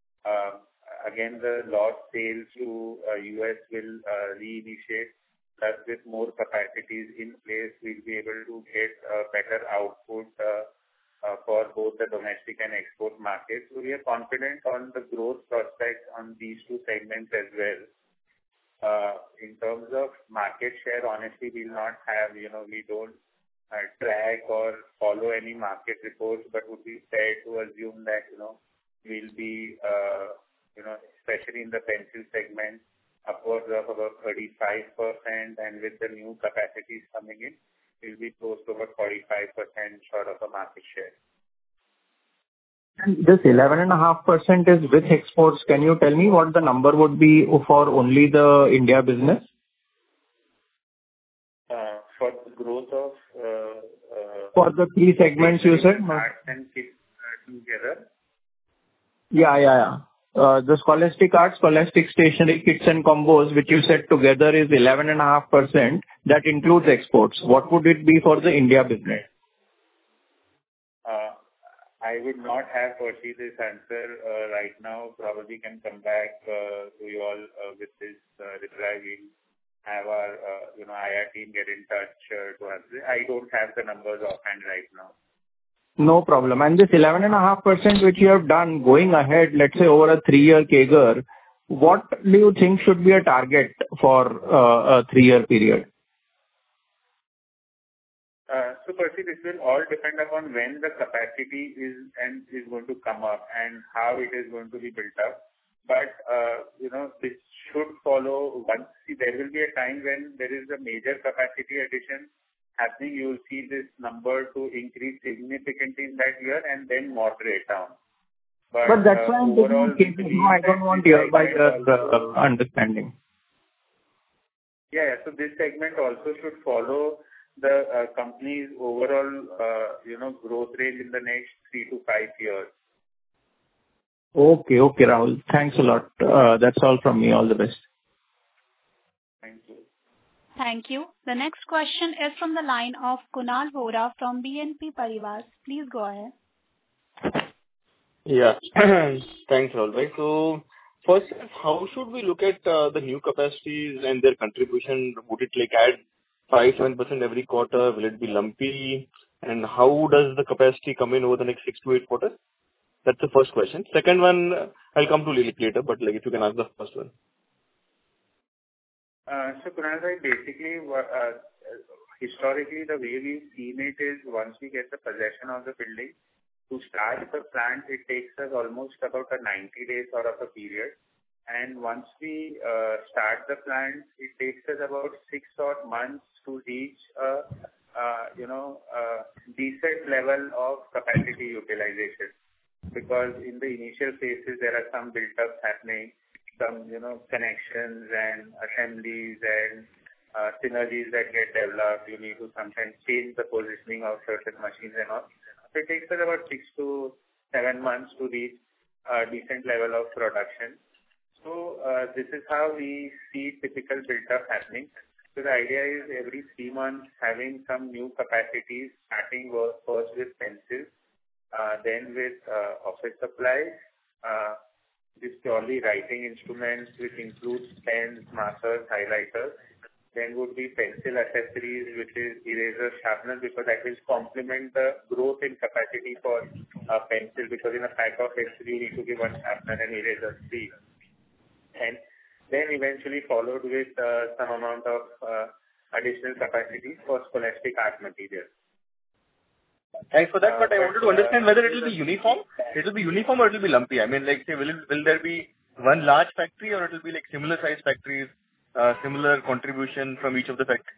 Speaker 3: uh, again the lost sales to uh, U S will uh, reinitiate. Plus, with more capacities in place, we'll be able to get uh, better output uh, uh, for both the domestic and export markets. So we are confident on the growth prospects on these two segments as well. Uh, in terms of market share, honestly, we'll not have, you know, we don't uh, track or follow any market reports, but would be fair to assume that, you know, we'll be, uh, you know, especially in the pencil segment, upwards of about thirty-five percent, and with the new capacities coming in, we'll be close to about forty-five percent short of a market share.
Speaker 7: And this eleven point five percent is with exports. Can you tell me what the number would be for only the India business?
Speaker 3: Uh, For the growth of uh, uh,
Speaker 7: For the three segments you said?
Speaker 3: arts and kids uh, together.
Speaker 7: Yeah, yeah, yeah. Uh, The Scholastic Arts, Scholastic Stationery, Kits and Combos, which you said together is eleven point five percent, that includes exports. What would it be for the India business?
Speaker 3: Uh, I would not have foresee this answer uh, right now. Probably can come back uh, to you all uh, with this uh, reply. We'll have our uh, you know I R team get in touch uh, to answer. I don't have the numbers offhand right now.
Speaker 7: No problem. And this eleven point five percent which you have done going ahead, let's say over a three-year C A G R, what do you think should be a target for uh, a three-year period?
Speaker 3: Uh, So Percy, this will all depend upon when the capacity is and is going to come up and how it is going to be built up. But uh, you know, this should follow once. See, there will be a time when there is a major capacity addition happening. You will see this number to increase significantly in that year and then moderate down. But,
Speaker 7: But that's
Speaker 3: uh,
Speaker 7: why I'm
Speaker 3: overall,
Speaker 7: taking
Speaker 3: we
Speaker 7: it.
Speaker 3: believe
Speaker 7: No, I
Speaker 3: that
Speaker 7: don't want
Speaker 3: this
Speaker 7: year by
Speaker 3: segment
Speaker 7: year
Speaker 3: also-
Speaker 7: uh, understanding.
Speaker 3: Yeah, yeah. So this segment also should follow the uh, company's overall, uh, you know, growth rate in the next three to five years.
Speaker 7: Okay, okay, Rahul. Thanks a lot. Uh, That's all from me. All the best.
Speaker 3: Thank you.
Speaker 1: Thank you. The next question is from the line of Kunal Vora from B N P Paribas. Please go ahead.
Speaker 8: Yeah. Thanks, Rahul bhai. So first, how should we look at uh, the new capacities and their contribution? Would it like add five to seven percent every quarter? Will it be lumpy? And how does the capacity come in over the next six to eight quarters? That's the first question. Second one, uh, I'll come to Lily later, but like if you can answer the first one.
Speaker 3: Uh, So Kunal bhai, basically, wha- uh, historically, the way we've seen it is once we get the possession of the building, to start the plant, it takes us almost about a ninety days sort of a period. And once we uh, start the plant, it takes us about six odd months to reach a, uh, you know, a decent level of capacity utilization. Because in the initial phases, there are some build-ups happening, some, you know, connections and assemblies and uh, synergies that get developed. You need to sometimes change the positioning of certain machines and all. So it takes us about six to seven months to reach a decent level of production. So uh, this is how we see typical build-up happening. So the idea is every three months having some new capacities, starting work first with pencils, uh, then with uh, office supplies, uh, this purely writing instruments, which includes pens, markers, highlighters. Then would be pencil accessories, which is eraser, sharpener, because that will complement the growth in capacity for uh, pencil, because in a pack of pencil you need to give one sharpener and eraser free. And then eventually followed with uh, some amount of uh, additional capacity for scholastic art materials.
Speaker 8: Thanks for that,
Speaker 3: Uh,
Speaker 8: but I
Speaker 3: but,
Speaker 8: wanted to understand
Speaker 3: uh,
Speaker 8: whether it will be uniform. It will be uniform or it will be lumpy. I mean, like, say, will it, will there be one large factory or it will be like similar size factories, uh, similar contribution from each of the factories?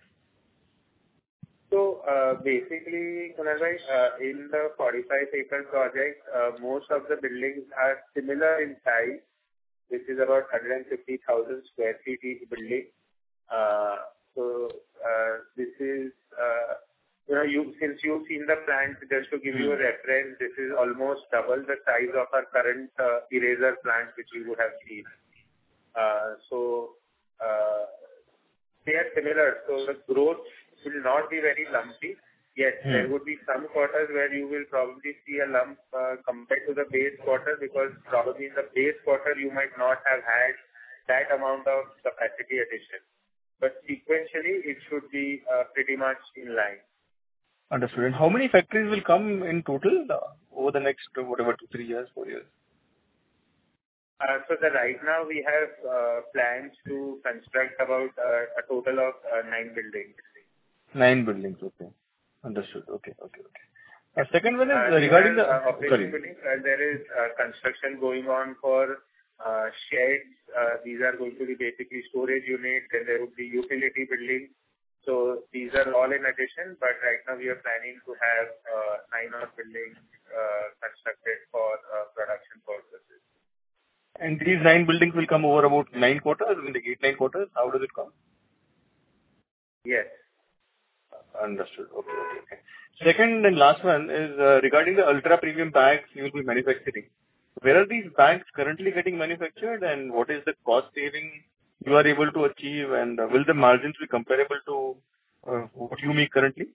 Speaker 3: So uh, basically, Kunal bhai, uh, in the forty-five acre project, uh, most of the buildings are similar in size, which is about one hundred fifty thousand square feet each building. Uh, so uh, this is, uh, you know, you since you've seen the plant, just to give you a reference, this is almost double the size of our current uh, eraser plant, which you would have seen. Uh, so uh, they are similar. So the growth will not be very lumpy. Yes,
Speaker 8: Hmm.
Speaker 3: there would be some quarters where you will probably see a lump uh, compared to the base quarter, because probably in the base quarter you might not have had that amount of capacity addition. But sequentially, it should be uh, pretty much in line.
Speaker 8: Understood. And how many factories will come in total uh, over the next, uh, whatever, two, three years, four years?
Speaker 3: Uh, So the right now we have uh, plans to construct about uh, a total of uh, nine buildings.
Speaker 8: Nine buildings. Okay. Understood. Okay. Okay. Okay. Uh, second one is
Speaker 3: Uh,
Speaker 8: uh,
Speaker 3: these
Speaker 8: regarding
Speaker 3: are,
Speaker 8: the...
Speaker 3: uh, operation
Speaker 8: Sorry.
Speaker 3: buildings. Uh, There is uh, construction going on for uh, sheds. Uh, These are going to be basically storage units, and there would be utility buildings. So these are all in addition, but right now we are planning to have uh, nine odd buildings uh, constructed for uh, production purposes.
Speaker 8: And these nine buildings will come over about nine quarters, in the eight, nine quarters? How does it come?
Speaker 3: Yes.
Speaker 8: Understood. Okay, okay, okay. Second and last one is uh, regarding the ultra premium bags you will be manufacturing. Where are these bags currently getting manufactured, and what is the cost saving you are able to achieve, and uh, will the margins be comparable to uh, what you make currently?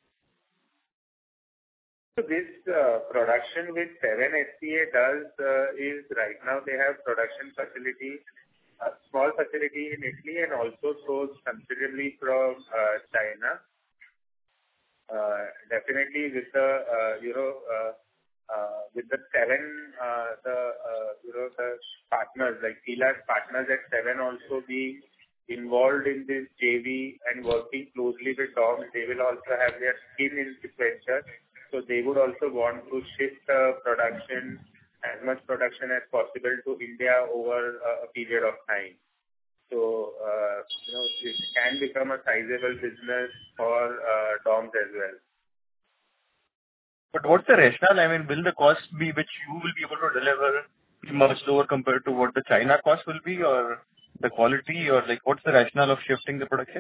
Speaker 3: So this uh, production with seven S C A does uh, is right now they have production facility, a small facility in Italy, and also source considerably from uh, China. Uh, definitely with the uh, you know uh, uh, with the seven uh, the uh, you know the partners like Fila's partners at seven also being involved in this J V and working closely with DOMS, they will also have their skin in this venture. So they would also want to shift uh, production, as much production as possible to India over uh, a period of time. So, uh, you know, this can become a sizable business for uh, DOMS as well.
Speaker 8: But what's the rationale? I mean, will the cost be which you will be able to deliver be much lower compared to what the China cost will be, or the quality, or like what's the rationale of shifting the production?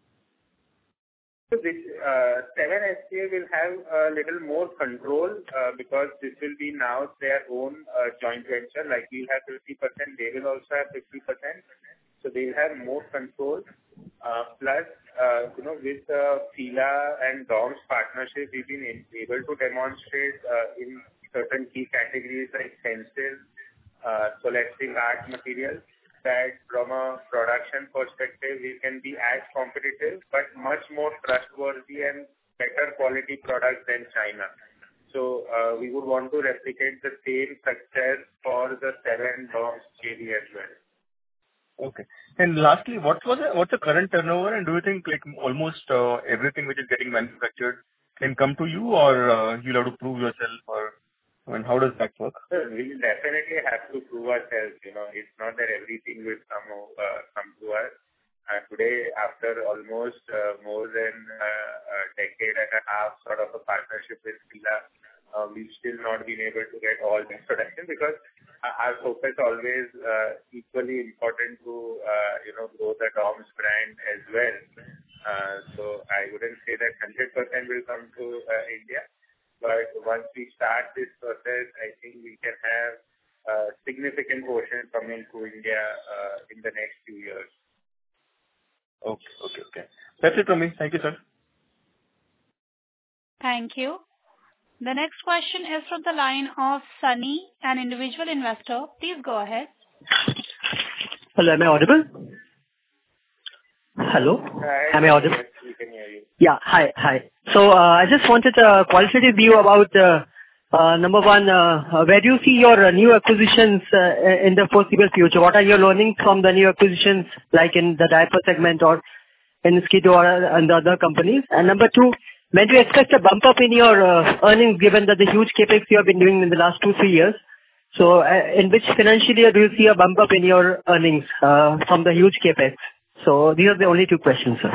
Speaker 3: So this uh, seven S C A will have a little more control uh, because this will be now their own uh, joint venture. Like we have fifty percent, they will also have fifty percent. So they will have more control. Uh, plus, uh, you know, with uh, Fila and DOMS partnership, we've been able to demonstrate uh, in certain key categories like stencils, uh, scholastic art materials, that from a production perspective, we can be as competitive, but much more trustworthy and better quality products than China. So uh, we would want to replicate the same success for the seven DOMS J V as well.
Speaker 8: Okay. And lastly, what was the, what's the current turnover, and do you think like almost uh, everything which is getting manufactured can come to you, or uh, you'll have to prove yourself, or I mean, how does that work?
Speaker 3: So we definitely have to prove ourselves. You know, it's not that everything will come uh, come to us. Uh, today, after almost uh, more than uh, a decade and a half sort of a partnership with Fila, uh, we've still not been able to get all this production because our focus always uh, equally important to uh, you know grow the DOMS brand as well. Uh, so I wouldn't say that one hundred percent will come to uh, India. But once we start this process, I think we can have a significant portion coming to India uh, in the next few years.
Speaker 8: Okay, okay, okay. That's it from me. Thank you, sir.
Speaker 1: Thank you. The next question is from the line of Sunny, an individual investor. Please go ahead.
Speaker 9: Hello, am I audible? Hello,
Speaker 3: Hi,
Speaker 9: am I audible?
Speaker 3: yes, we can hear you.
Speaker 9: Yeah, hi, hi. So uh, I just wanted a qualitative view about uh, uh, number one, uh, uh, where do you see your uh, new acquisitions uh, in the foreseeable future? What are your learnings from the new acquisitions, like in the diaper segment or in Skido or uh, and the other companies? And number two, when do you expect a bump up in your uh, earnings, given that the huge capex you have been doing in the last two, three years? So uh, in which financial year do you see a bump up in your earnings uh, from the huge capex? So these are the only two questions, sir.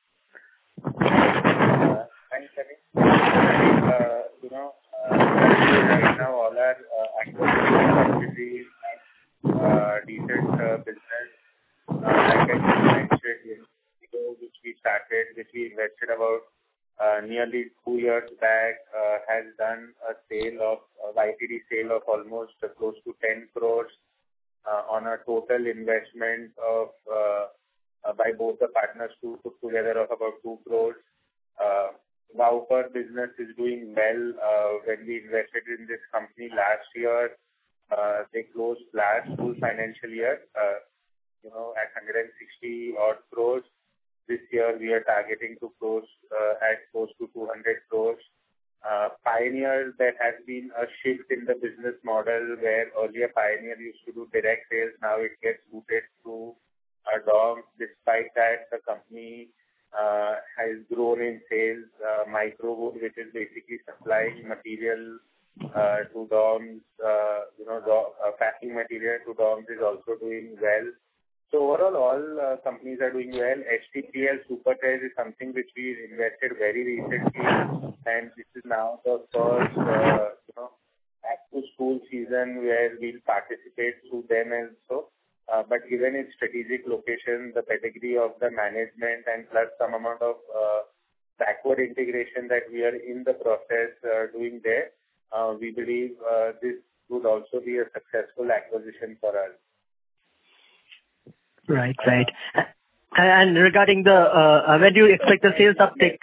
Speaker 3: Uh, thanks, Sunny. Uh, you know, uh, right now all our uh, acquisition subsidiaries uh, decent uh, business. Uh, like I just mentioned, which we started, which we invested about Uh, nearly two years back, uh, has done a sale of a Y T D sale of almost uh, close to ten crores uh, on a total investment of uh, uh, by both the partners to put together of about two crores. Uh, Wowper business is doing well. Uh, when we invested in this company last year, uh, they closed last full financial year, uh, you know, at one hundred sixty odd crores. This year, we are targeting to close uh, at close to two hundred crores. Uh, Pioneer, there has been a shift in the business model where earlier Pioneer used to do direct sales. Now it gets routed through a DOMS. Despite that, the company uh, has grown in sales. Uh, Microwood, which is basically supplying material uh, to DOMS, uh, you know, do- uh, packing material to DOMS is also doing well. So overall, all uh, companies are doing well. H T P L Supertez is something which we invested very recently, and this is now the first uh, you know, back to school season where we'll participate through them also. Uh, but given its strategic location, the pedigree of the management and plus some amount of uh, backward integration that we are in the process uh, doing there, uh, we believe uh, this would also be a successful acquisition for us.
Speaker 9: Right, right. Uh, and regarding the, uh, when do you expect the sales uptick?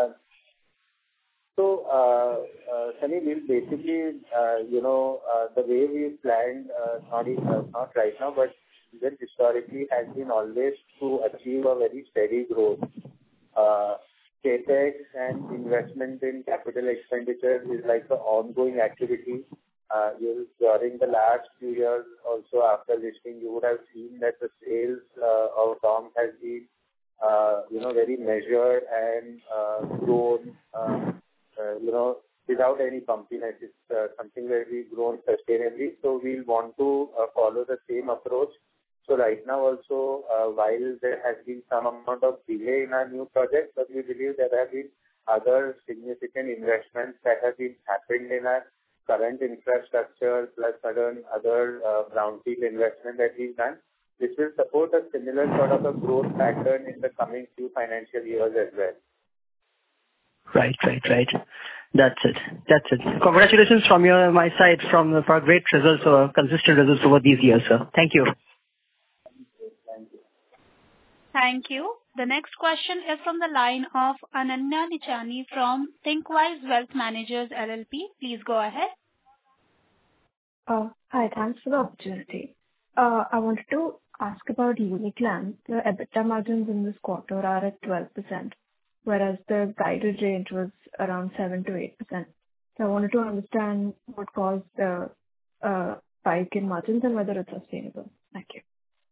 Speaker 3: So, uh, uh, Sunny, we'll basically, uh, you know, uh, the way we planned, uh, not, in, uh, not right now, but even historically has been always to achieve a very steady growth. Uh, CapEx and investment in capital expenditure is like an ongoing activity. Uh, you, during the last few years, also after listing, you would have seen that the sales uh, of DOMS has been, uh, you know, very measured and uh, grown, uh, uh, you know, without any bumpiness. It's uh, something where we've grown sustainably. So we'll want to uh, follow the same approach. So right now also, uh, while there has been some amount of delay in our new projects, but we believe there have been other significant investments that have been happened in our current infrastructure plus certain other uh, brownfield investment that we've done. This will support a similar sort of a growth pattern in the coming few financial years as well.
Speaker 9: Right, right, right. That's it. That's it. Congratulations from your my side from for great results or consistent results over these years, sir. Thank you.
Speaker 3: Thank you.
Speaker 1: Thank you. The next question is from the line of Ananya Nichani from Thinkwise Wealth Managers L L P. Please go ahead.
Speaker 10: Uh, hi, thanks for the opportunity. Uh, I wanted to ask about Uniclan. The EBITDA margins in this quarter are at twelve percent, whereas the guided range was around seven to eight percent. So I wanted to understand what caused the uh, spike in margins and whether it's sustainable. Thank you.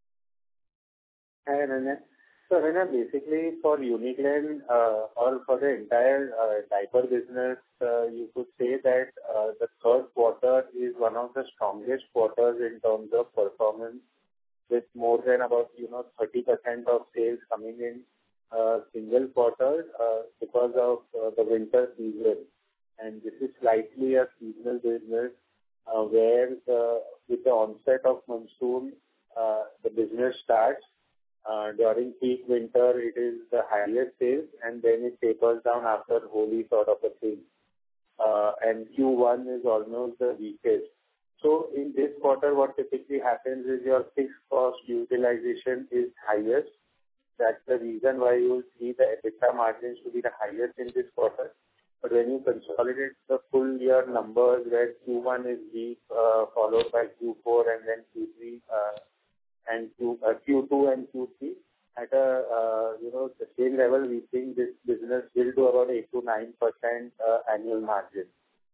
Speaker 3: Hi, Ananya. So, Ananya, basically for Uniclan uh, or for the entire uh, diaper business, uh, you could say that uh, the third quarter is one of the strongest quarters in terms of performance, with more than about, you know, thirty percent of sales coming in uh, single quarter uh, because of uh, the winter season. And this is slightly a seasonal business uh, where the, with the onset of monsoon, uh, the business starts. Uh, during peak winter, it is the highest sales, and then it tapers down after Holi sort of a thing. Uh, and Q one is almost the weakest. So in this quarter, what typically happens is your fixed cost utilization is highest. That's the reason why you will see the EBITDA margins to be the highest in this quarter. But when you consolidate the full year numbers, where Q one is weak, uh, followed by Q four and then Q three, uh, and Q, uh, Q two and Q three, at a, uh, you know, the same level, we think this business will do about eight to nine percent uh, annual margin.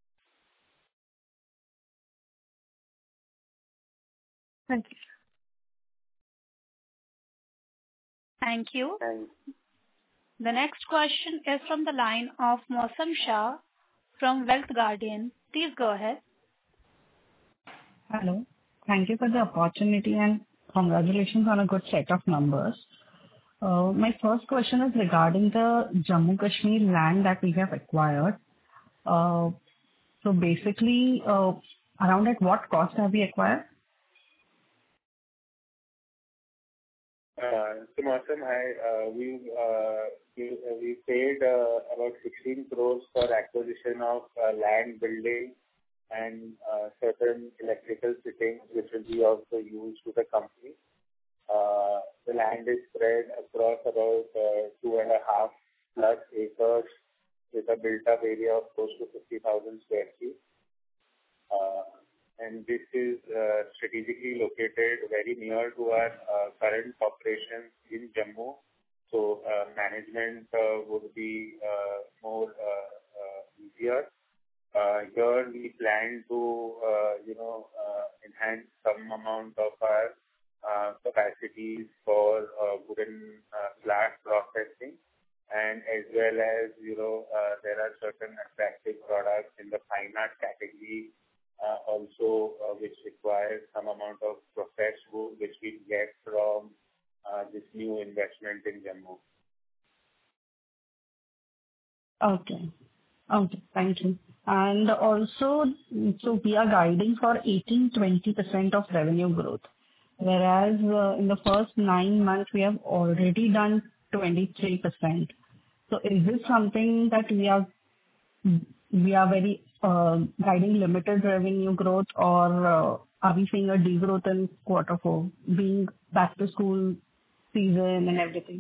Speaker 10: Thank you.
Speaker 1: Thank you.
Speaker 3: Thanks.
Speaker 1: The next question is from the line of Mausam Shah from Wealth Guardian. Please go ahead.
Speaker 11: Hello. Thank you for the opportunity and congratulations on a good set of numbers. Uh, my first question is regarding the Jammu Kashmir land that we have acquired. Uh, so basically, uh, around at what cost have we acquired?
Speaker 3: Uh, so, Mausam, I, uh, we, uh, we, uh, we paid uh, about sixteen crores for acquisition of uh, land, building, and uh, certain electrical fittings which will be also used to the company. Uh, the land is spread across about uh, two and a half plus acres with a built-up area of close to fifty thousand square feet. Uh, and this is uh, strategically located very near to our uh, current operations in Jammu. So uh, management uh, would be uh, more uh, uh, easier. Uh, here we plan to, uh, you know, uh, enhance some amount of our uh, capacities for uh, wooden uh, flat processing, and as well as, you know, uh, there are certain attractive products in the fine art category uh, also uh, which requires some amount of processed wood which we get from uh, this new investment in Jammu.
Speaker 11: Okay. Okay, thank you. And also, so we are guiding for eighteen to twenty percent of revenue growth, whereas uh, in the first nine months, we have already done twenty-three percent. So is this something that we are we are very uh, guiding limited revenue growth, or uh, are we seeing a degrowth in quarter four, being back to school season and everything?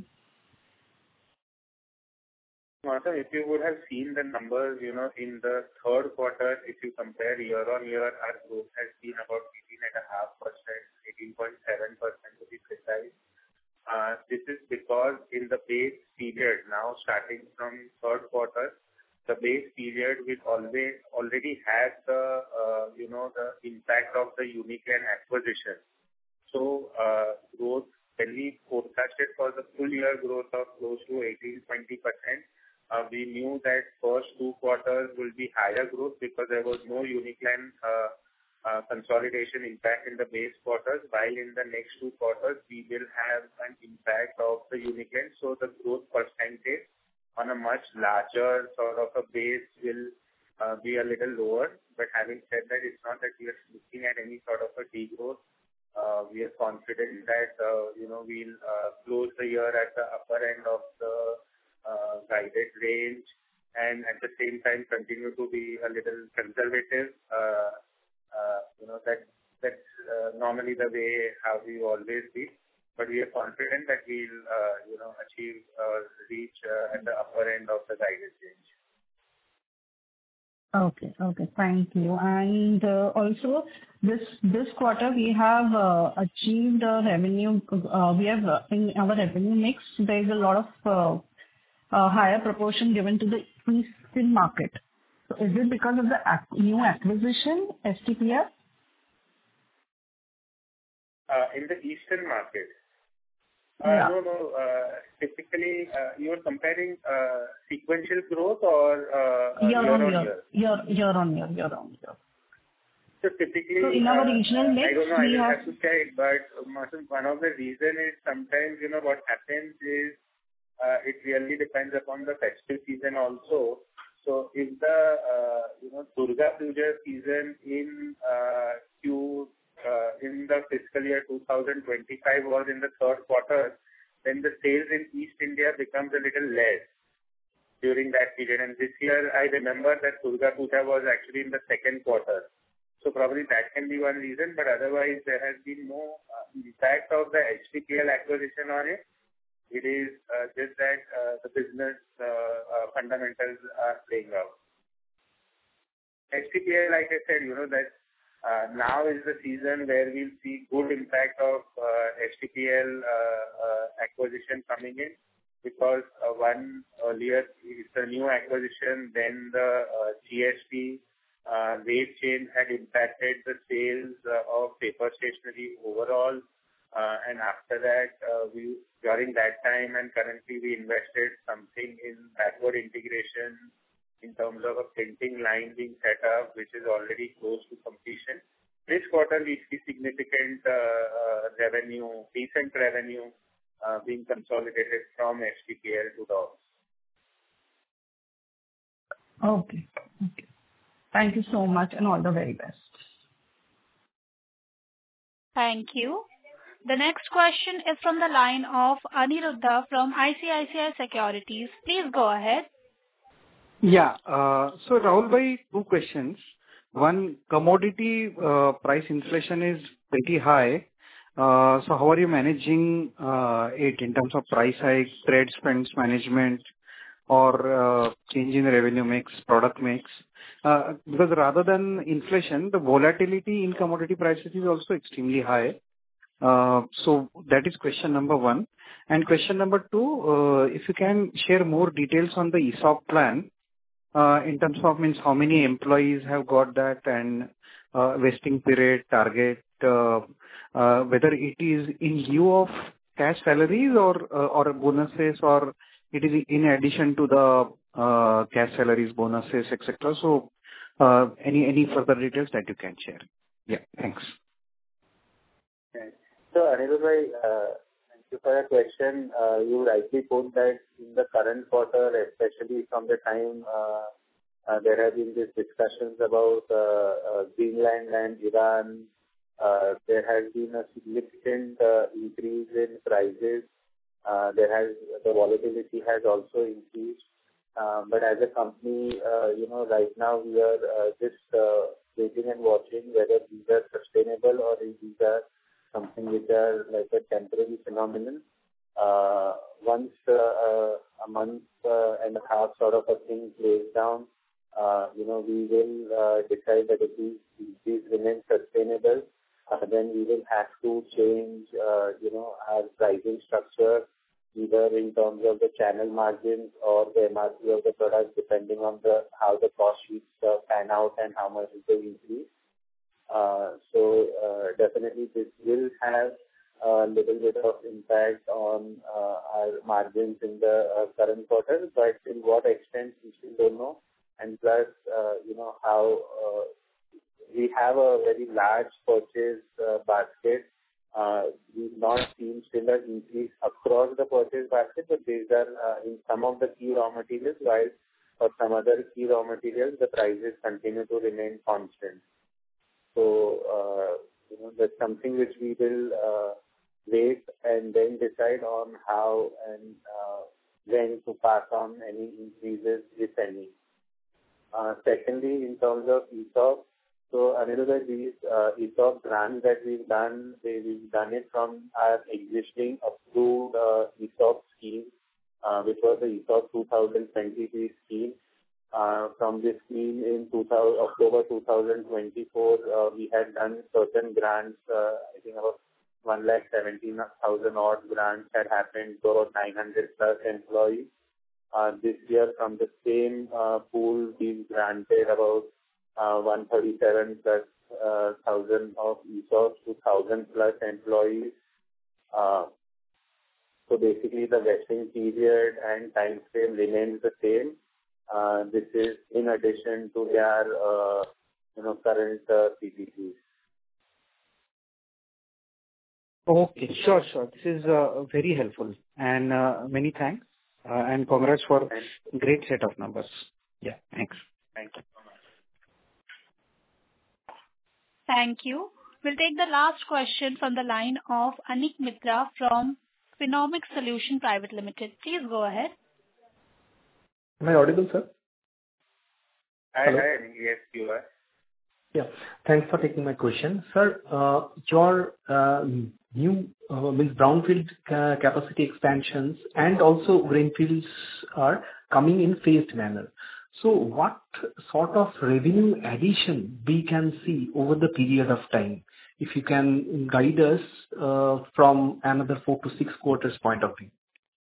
Speaker 3: Martha, if you would have seen the numbers, you know, in the third quarter, if you compare year-on-year, our growth has been about eighteen point five percent, eighteen point seven percent to be precise. Uh, This is because in the base period, now starting from third quarter, the base period will always already have the, uh, you know, the impact of the Uniclan acquisition. So, uh, growth, when we forecasted for the full year growth of close to eighteen to twenty percent, uh, we knew that first two quarters will be higher growth because there was no Uniclan uh, uh, consolidation impact in the base quarters, while in the next two quarters, we will have an impact of the Uniclan. So the growth percentage on a much larger sort of a base will uh, be a little lower. But having said that, it's not that we are looking at any sort of a degrowth. Uh, we are confident that, uh, you know, we'll uh, close the year at the upper end of the uh, guided range, and at the same time continue to be a little conservative. Uh, uh, you know, that that's uh, normally the way how we always be. But we are confident that we'll, uh, you know, achieve or reach uh, at the upper end of the guided range.
Speaker 11: Okay. Okay. Thank you. And uh, also, this this quarter, we have uh, achieved a revenue. uh, We have uh, in our revenue mix, there is a lot of uh, uh, higher proportion given to the Eastern market. So is it because of the ac- new acquisition, S T P F?
Speaker 3: Uh, In the Eastern market, Uh,
Speaker 11: Yeah.
Speaker 3: No, no. uh, Typically, uh, you are comparing uh, sequential growth or uh, uh,
Speaker 11: Year-on-year.
Speaker 3: year-on-year?
Speaker 11: Year- Year-on-year. Year-on-year.
Speaker 3: So typically,
Speaker 11: So in our
Speaker 3: uh,
Speaker 11: regional
Speaker 3: uh,
Speaker 11: mix,
Speaker 3: I don't know, I
Speaker 11: we
Speaker 3: will
Speaker 11: have...
Speaker 3: have to check, but Masood, one of the reason is sometimes, you know, what happens is, uh, it really depends upon the festive season also. So if the, uh, you know, Durga Puja season in uh, Q Uh, in the fiscal year two thousand twenty-five was in the third quarter, then the sales in East India becomes a little less during that period. And this year, I remember that Durga Puja was actually in the second quarter. So probably that can be one reason, but otherwise there has been no uh, impact of the H T P L acquisition on it. It is uh, just that uh, the business uh, uh, fundamentals are playing out. H T P L, like I said, you know, that Uh, now is the season where we'll see good impact of uh, H T P L uh, uh, acquisition coming in, because uh, one earlier it's a new acquisition, then the uh, G S T uh, rate change had impacted the sales uh, of paper stationery overall, uh, and after that uh, we during that time and currently we invested something in backward integration in terms of a printing line being set up, which is already close to completion. This quarter, we see significant uh, uh, revenue, decent revenue uh, being consolidated from H T P L to D O M S.
Speaker 11: Okay. Okay. Thank you so much, and all the very best.
Speaker 1: Thank you. The next question is from the line of Aniruddha from I C I C I Securities. Please go ahead.
Speaker 2: Yeah. Uh, so Rahul bhai, two questions. One, commodity uh, price inflation is pretty high. Uh, so how are you managing uh, it in terms of price hike, trade spends management, or uh, change in revenue mix, product mix? Uh, because rather than inflation, the volatility in commodity prices is also extremely high. Uh, so that is question number one. And question number two, uh, if you can share more details on the ESOP plan. Uh, in terms of means how many employees have got that, and uh, vesting period, target, uh, uh, whether it is in lieu of cash salaries or uh, or bonuses, or it is in addition to the uh, cash salaries, bonuses, et cetera. So uh, any any further details that you can share? Yeah, thanks.
Speaker 3: Okay. So Aniruddha, uh, thank you for your question. Uh, you rightly put that in the current quarter, especially from the time uh,
Speaker 12: Uh, there have been these discussions about uh, uh, Greenland and Iran. Uh, there has been a significant uh, increase in prices. Uh, there has the volatility has also increased. Uh, but as a company, uh, you know, right now we are uh, just uh, waiting and watching whether these are sustainable or if these are something which are like a temporary phenomenon. Uh, once uh, uh, a month uh, and a half sort of a thing plays down, uh, you know, we will uh, decide that if these, these remain sustainable, uh, then we will have to change, uh, you know, our pricing structure, either in terms of the channel margins or the M R P of the product, depending on the how the cost sheets uh, pan out and how much is the increase. Uh, so uh, definitely this will have a little bit of impact on uh, our margins in the uh, current quarter, but in what extent we still don't know. And plus, uh, you know, how uh, we have a very large purchase uh, basket. Uh, we've not seen still an increase across the purchase basket, but these are uh, in some of the key raw materials, while for some other key raw materials, the prices continue to remain constant. So, uh, you know, that's something which we will uh, wait and then decide on how and uh, when to pass on any increases, if any. Uh, secondly, in terms of E S O P, so Aniruddha, these uh, E S O P grants that we've done, they, we've done it from our existing approved uh, E S O P scheme, uh, which was the E S O P twenty twenty-three scheme. Uh, from this scheme in October twenty twenty-four, uh, we had done certain grants, uh, I think about one lakh seventeen thousand odd grants had happened to about nine hundred plus employees. Uh, this year, from the same uh, pool, we granted about uh, one hundred thirty-seven plus uh, thousand of E S O Ps to one thousand plus employees. Uh, so basically, the vesting period and time frame remains the same. Uh, this is in addition to their, uh, you know, current uh, P P Cs.
Speaker 2: Okay, sure, sure. This is uh, very helpful, and uh, many thanks, uh, and congrats for great set of numbers. Yeah, thanks.
Speaker 12: Thank you so much.
Speaker 1: Thank you. We'll take the last question from the line of Anik Mitra from Phenomics Solution Private Limited. Please go ahead.
Speaker 13: Am I audible, sir?
Speaker 12: Hi, hi, yes, you are.
Speaker 13: Yeah. Thanks for taking my question. Sir, uh, your uh, new uh, means brownfield uh, capacity expansions and also greenfields are coming in phased manner. So what sort of revenue addition we can see over the period of time, if you can guide us uh, from another four to six quarters point of view?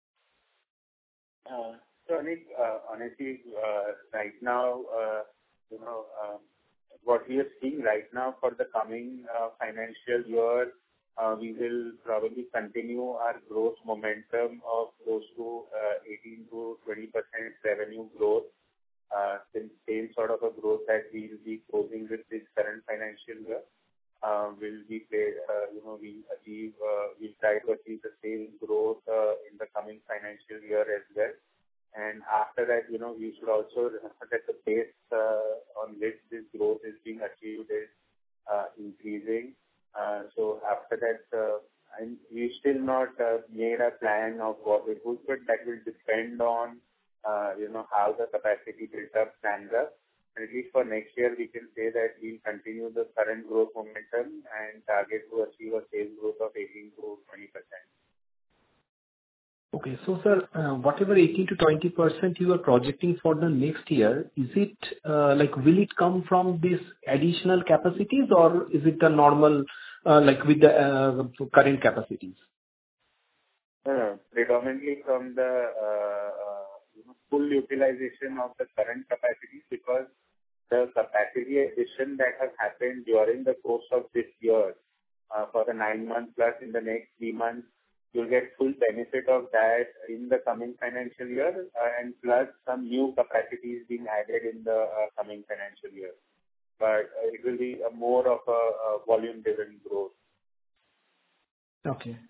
Speaker 12: Uh, so, Anik, uh, honestly, uh, right now, uh, you know, uh, what we are seeing right now for the coming uh, financial year, uh, we will probably continue our growth momentum of close to uh, eighteen to twenty percent revenue growth. Uh, same, same sort of a growth that we will be closing with this current financial year. Uh, will be paid, uh, you know, we achieve, uh, we try to achieve the same growth uh, in the coming financial year as well. And after that, you know, we should also remember that the pace uh, on which this growth is being achieved is uh, increasing. Uh, so after that, uh, and we still not uh, made a plan of what it would, but that will depend on, uh, you know, how the capacity build-up stands up. And at least for next year, we can say that we'll continue the current growth momentum and target to achieve a sales growth of eighteen to twenty percent.
Speaker 13: Okay. So, sir, uh, whatever eighteen to twenty percent you are projecting for the next year, is it uh, like will it come from these additional capacities or is it the normal uh, like with the uh, current capacities?
Speaker 12: Uh, predominantly from the uh, uh, you know, full utilization of the current capacities, because the capacity addition that has happened during the course of this year uh, for the nine months plus in the next three months, you'll get full benefit of that in the coming financial year uh, and plus some new capacities being added in the uh, coming financial year. But uh, it will be a more of a, a volume-driven growth.
Speaker 13: Okay.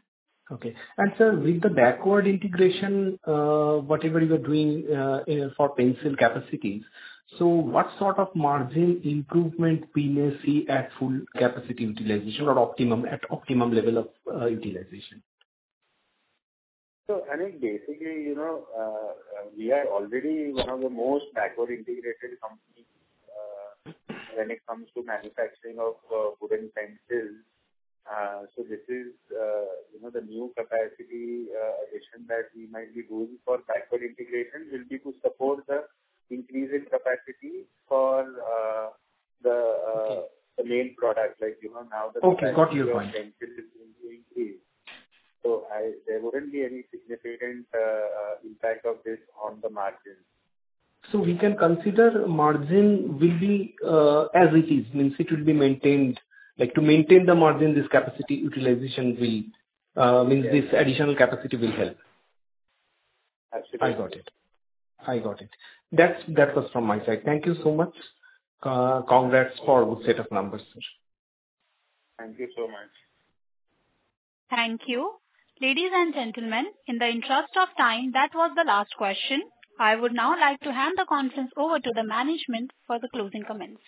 Speaker 13: Okay. And sir, with the backward integration, uh, whatever you are doing uh, in- for pencil capacities, so what sort of margin improvement we may see at full capacity utilization or optimum, at optimum level of uh, utilization?
Speaker 12: So, I mean, basically, you know, uh, uh, we are already one of the most backward integrated companies uh, when it comes to manufacturing of uh, wooden pencils. Uh, So this is, uh, you know, the new capacity uh, addition that we might be doing for backward integration will be to support the increase in capacity for uh, the uh, the main product. Like, you know, now the
Speaker 13: Okay, got your
Speaker 12: capacity of
Speaker 13: point.
Speaker 12: pencil is going to increase. So I there wouldn't be any significant uh, uh, impact of this on the margin.
Speaker 13: So we can consider margin will be uh, as it is, means it will be maintained. Like to maintain the margin, this capacity utilization will uh, means
Speaker 12: Yes.
Speaker 13: this additional capacity will help.
Speaker 12: Absolutely.
Speaker 13: I got it. I got it. That's, that was from my side. Thank you so much. Uh, Congrats for a good set of numbers, sir.
Speaker 12: Thank you so much.
Speaker 1: Thank you. Ladies and gentlemen, in the interest of time, that was the last question. I would now like to hand the conference over to the management for the closing comments.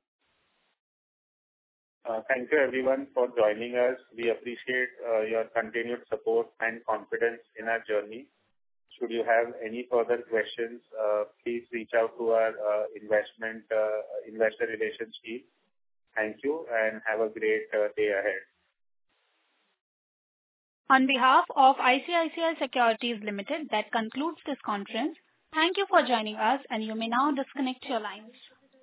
Speaker 12: Uh, Thank you everyone for joining us. We appreciate uh, your continued support and confidence in our journey. Should you have any further questions, uh, please reach out to our uh, investment uh, investor relations team. Thank you and have a great uh, day ahead.
Speaker 1: On behalf of I C I C I Securities Limited, that concludes this conference. Thank you for joining us, and you may now disconnect your lines.